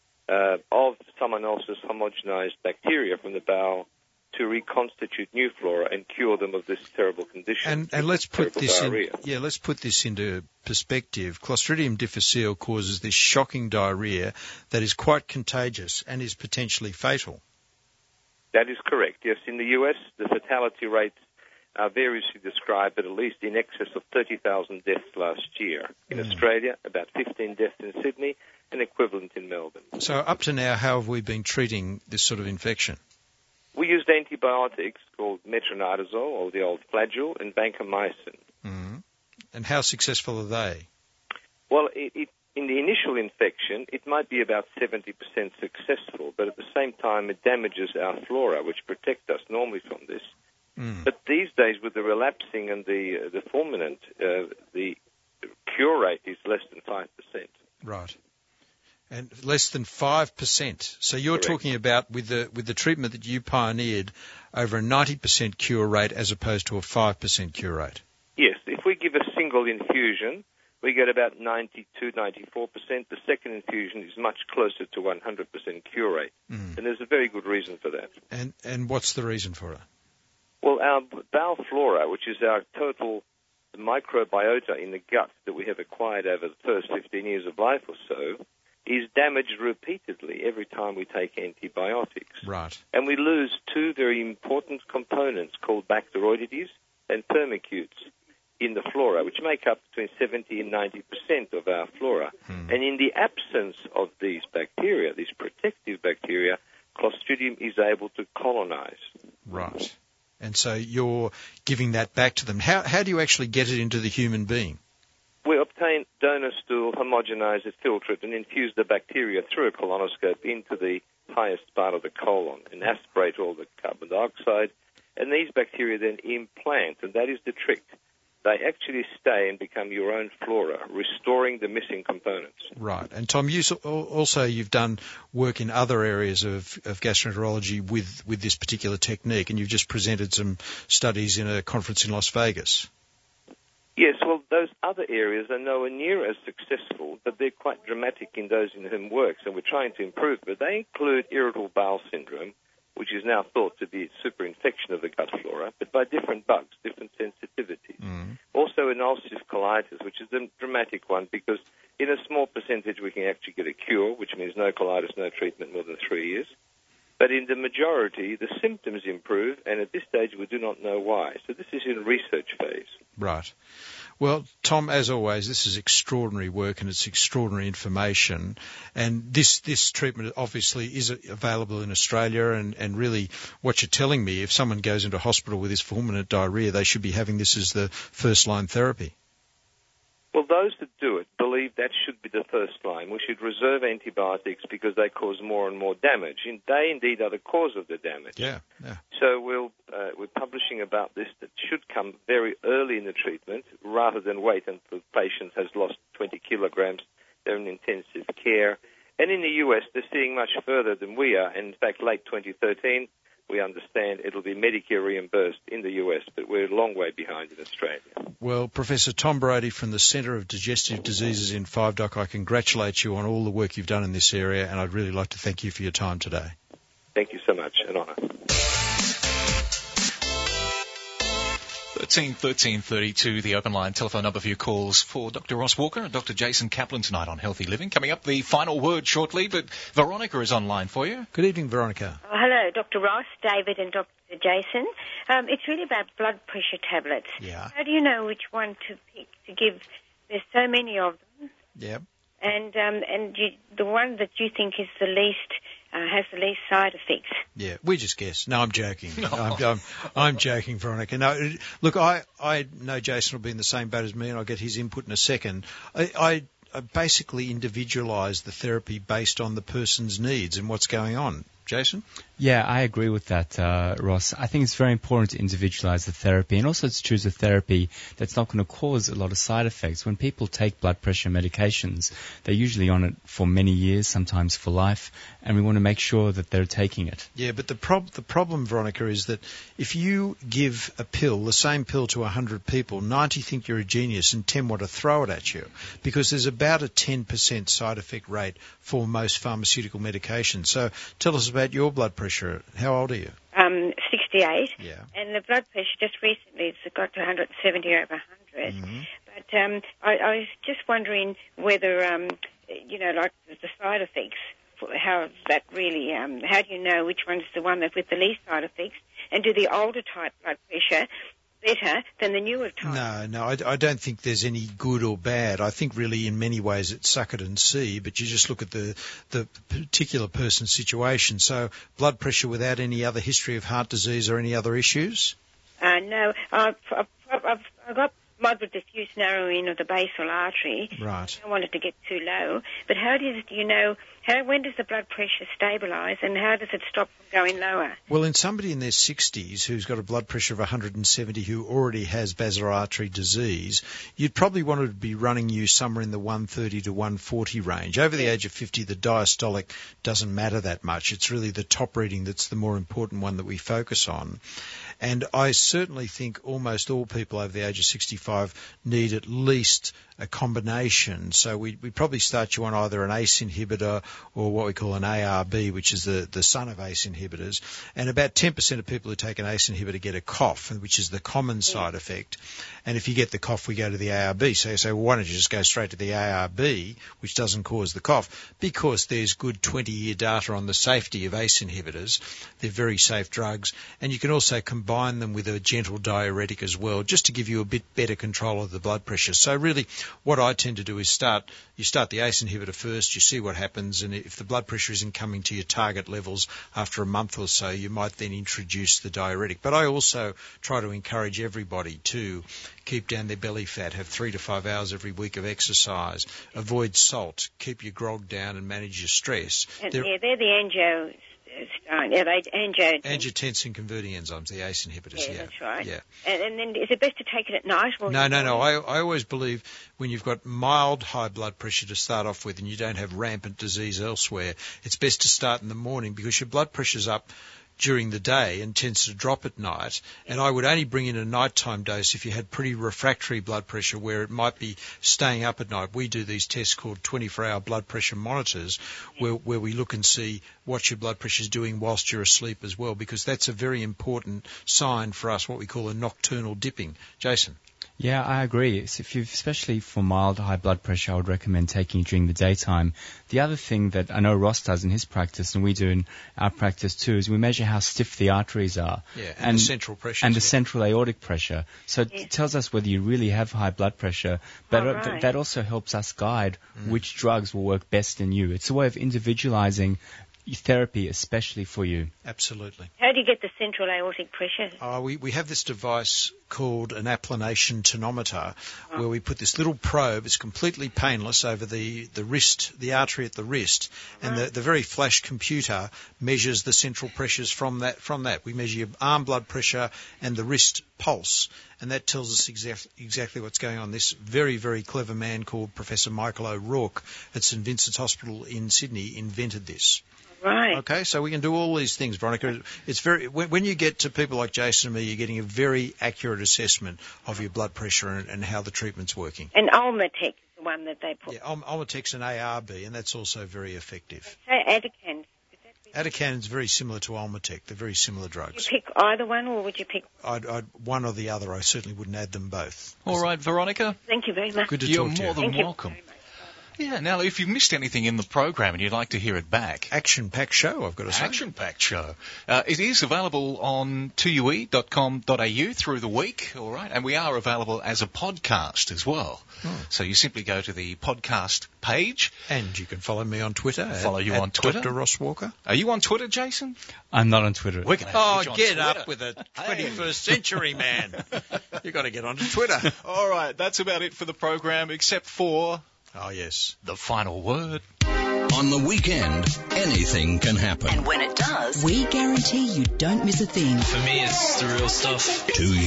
of someone else's homogenized bacteria from the bowel to reconstitute new flora and cure them of this terrible condition. And let's put this let's put this into perspective. Clostridium difficile causes this shocking diarrhea that is quite contagious and is potentially fatal. That is correct. Yes, in the US, the fatality rates are variously described, but at least in excess of 30,000 deaths last year. In Australia, about 15 deaths in Sydney, an equivalent in Melbourne. So up to now, how have we been treating this sort of infection? We used antibiotics called metronidazole, or the old Flagyl, and vancomycin. Mm-hmm. And how successful are they? Well, in the initial infection, it might be about 70% successful, but at the same time, it damages our flora, which protect us normally from this. But these days, with the relapsing and the fulminant, the cure rate is less than 5%. Right. And less than 5%. So you're Correct. Talking about with the treatment that you pioneered, over a 90% cure rate as opposed to a 5% cure rate. Yes, if we give a single infusion, we get about 92, 94%. The second infusion is much closer to 100% cure rate. And there's a very good reason for that. And what's the reason for it? Well, our bowel flora, which is our total microbiota in the gut that we have acquired over the first 15 years of life or so, is damaged repeatedly every time we take antibiotics. Right. And we lose two very important components called Bacteroidetes and Firmicutes in the flora, which make up between 70 and 90% of our flora. And in the absence of these bacteria, these protective bacteria, Clostridium is able to colonize. Right. And so you're giving that back to them. How do you actually get it into the human being? We obtain donor stool, homogenize it, filter it, and infuse the bacteria through a colonoscope into the highest part of the colon and aspirate all the carbon dioxide. And these bacteria then implant, and that is the trick. They actually stay and become your own flora, restoring the missing components. Right. And Tom, you've done work in other areas of gastroenterology with this particular technique, and you've just presented some studies in a conference in Las Vegas. Yes, well, those other areas are nowhere near as successful, but they're quite dramatic in those in whom works, and we're trying to improve. But they include irritable bowel syndrome, which is now thought to be superinfection of the gut flora, but by different bugs, different sensitivities. Also an ulcerative colitis, which is a dramatic one, because in a small percentage we can actually get a cure, which means no colitis, no treatment more than 3 years. But in the majority, the symptoms improve, and at this stage we do not know why. So this is in research phase. Right. Well, Tom, as always, this is extraordinary work and it's extraordinary information. And this treatment obviously is available in Australia. And really what you're telling me, if someone goes into hospital with this fulminant diarrhoea, they should be having this as the first-line therapy. Well, those that do it believe that should be the first line. We should reserve antibiotics because they cause more and more damage. And they indeed are the cause of the damage. Yeah. So we're publishing about this that should come very early in the treatment rather than wait until the patient has lost 20 kilograms. They're in intensive care. And in the U.S., they're seeing much further than we are. And in fact, late 2013, we understand it'll be Medicare reimbursed in the U.S., but we're a long way behind in Australia. Well, Professor Tom Brady from the Centre of Digestive Diseases in 5-Doc, I congratulate you on all the work you've done in this area, and I'd really like to thank you for your time today. Thank you so much. An honour. 1332, the open line telephone number for your calls for Dr. Ross Walker and Dr. Jason Kaplan tonight on Healthy Living. Coming up, the final word shortly, but Veronica is online for you. Good evening, Veronica. Hello, Dr. Ross, David and Dr. Jason. It's really about blood pressure tablets. Yeah. How do you know which one to pick to give? There's so many of them. Yeah. And the one that you think is the least has the least side effects. Yeah, we just guess. No, I'm joking. I'm joking, Veronica. No, look, I know Jason will be in the same boat as me, and I'll get his input in a second. I basically individualise the therapy based on the person's needs and what's going on. Jason? Yeah, I agree with that, Ross. I think it's very important to individualize the therapy and also to choose a therapy that's not going to cause a lot of side effects. When people take blood pressure medications, they're usually on it for many years, sometimes for life, and we want to make sure that they're taking it. Yeah, but the problem, Veronica, is that if you give a pill, the same pill to 100 people, 90 think you're a genius and 10 want to throw it at you because there's about a 10% side effect rate for most pharmaceutical medications. So tell us about your blood pressure. How old are you? 68. Yeah. And the blood pressure just recently it's got to 170 over 100. Mm-hmm. But I was just wondering whether, like the side effects, how that really, how do you know which one's the one that with the least side effects? And do the older type blood pressure better than the newer type? No, I don't think there's any good or bad. I think really in many ways it's suck it and see, but you just look at the particular person's situation. So blood pressure without any other history of heart disease or any other issues? No, I've got moderate diffuse narrowing of the basal artery. Right. I don't want it to get too low. But when does the blood pressure stabilise and how does it stop from going lower? Well, in somebody in their 60s who's got a blood pressure of 170 who already has basilar artery disease, you'd probably want to be running you somewhere in the 130 to 140 range. Over the age of 50, the diastolic doesn't matter that much. It's really the top reading that's the more important one that we focus on. And I certainly think almost all people over the age of 65 need at least a combination. So we probably start you on either an ACE inhibitor or what we call an ARB, which is the son of ACE inhibitors. And about 10% of people who take an ACE inhibitor get a cough, which is the common side effect. And if you get the cough, we go to the ARB. So you say, well, why don't you just go straight to the ARB, which doesn't cause the cough? Because there's good 20-year data on the safety of ACE inhibitors. They're very safe drugs. And you can also combine them with a gentle diuretic as well, just to give you a bit better control of the blood pressure. So really, what I tend to do is you start the ACE inhibitor first, you see what happens, and if the blood pressure isn't coming to your target levels after a month or so, you might then introduce the diuretic. But I also try to encourage everybody to keep down their belly fat, have 3 to 5 hours every week of exercise, avoid salt, keep your grog down and manage your stress. And they're the angiotensin converting enzymes, the ACE inhibitors. Yeah, that's right. Yeah. And then is it best to take it at night? Or No. I always believe when you've got mild high blood pressure to start off with and you don't have rampant disease elsewhere, it's best to start in the morning because your blood pressure's up during the day and tends to drop at night. And I would only bring in a nighttime dose if you had pretty refractory blood pressure where it might be staying up at night. We do these tests called 24-hour blood pressure monitors where we look and see what your blood pressure is doing whilst you're asleep as well, because that's a very important sign for us, what we call a nocturnal dipping. Jason? Yeah, I agree. Especially for mild high blood pressure, I would recommend taking it during the daytime. The other thing that I know Ross does in his practice, and we do in our practice too, is we measure how stiff the arteries are. Yeah, and the central pressure. And the central aortic pressure. So it tells us whether you really have high blood pressure, but that also helps us guide which drugs will work best in you. It's a way of individualizing therapy, especially for you. Absolutely. How do you get the central aortic pressure? We have this device called an applanation tonometer, where we put this little probe. It's completely painless over the wrist, the artery at the wrist, and the very flash computer measures the central pressures from that. We measure your arm blood pressure and the wrist pulse, and that tells us exactly what's going on. This very, very clever man called Professor Michael O'Rourke at St Vincent's Hospital in Sydney invented this. Right. Okay, so we can do all these things, Veronica. It's when you get to people like Jason and me, you're getting a very accurate assessment of your blood pressure and how the treatment's working. And Olmetec is the one that they put. Yeah, Olmetec's an ARB, and that's also very effective. So Atacand. Atacand is very similar to Olmetec. They're very similar drugs. Would you pick either one, or would you pick? I'd one or the other. I certainly wouldn't add them both. All right, Veronica. Thank you very much. Good to You're talk to you. more than welcome. Yeah, now if you've missed anything in the program and you'd like to hear it back. Action-packed show, I've got to say. Action-packed show. It is available on 2ue.com.au through the week, all right, and we are available as a podcast as well. So you simply go to the podcast page. And you can follow me on Twitter. Follow you on Twitter. Dr. Ross Walker. Are you on Twitter, Jason? I'm not on Twitter. We're gonna have to get on up with a 21st century, man. You've got to get onto Twitter. All right, that's about it for the program, except for... Oh, yes. The final word. On the weekend, anything can happen. And when it does, we guarantee you don't miss a thing. For me, it's the real stuff.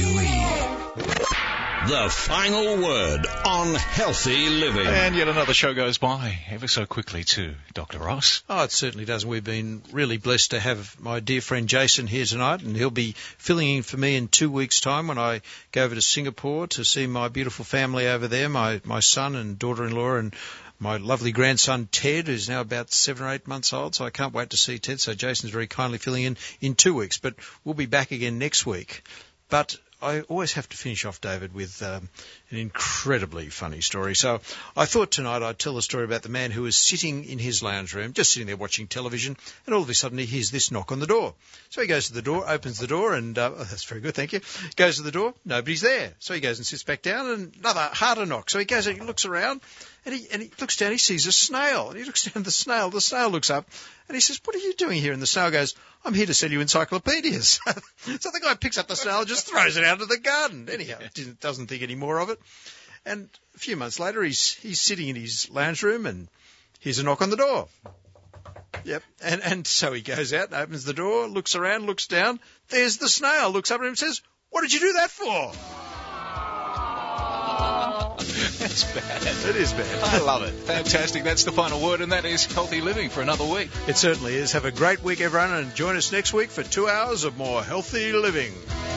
2UE. The final word on healthy living. And yet another show goes by ever so quickly too, Dr. Ross. Oh, it certainly does. We've been really blessed to have my dear friend Jason here tonight, and he'll be filling in for me in 2 weeks' time when I go over to Singapore to see my beautiful family over there, my son and daughter-in-law, and my lovely grandson Ted, who's now about 7 or 8 months old, so I can't wait to see Ted. So Jason's very kindly filling in 2 weeks, but we'll be back again next week. But I always have to finish off, David, with an incredibly funny story. So I thought tonight I'd tell the story about the man who was sitting in his lounge room, just sitting there watching television, and all of a sudden he hears this knock on the door. So he goes to the door, opens the door, and that's very good, thank you. Goes to the door, nobody's there. So he goes and sits back down, and another harder knock. So he goes and he looks around, and he looks down, he sees a snail, and he looks down at the snail looks up, and he says, "What are you doing here?" And the snail goes, "I'm here to sell you encyclopedias." So the guy picks up the snail and just throws it out of the garden. Anyhow, doesn't think any more of it. And a few months later, he's sitting in his lounge room, and here's a knock on the door. Yep. And so he goes out and opens the door, looks around, looks down. There's the snail, looks up at him and says, "What did you do that for?" That's bad. It is bad. I love it. Fantastic. That's the final word, and that is healthy living for another week. It certainly is. Have a great week, everyone, and join us next week for 2 hours of more healthy living.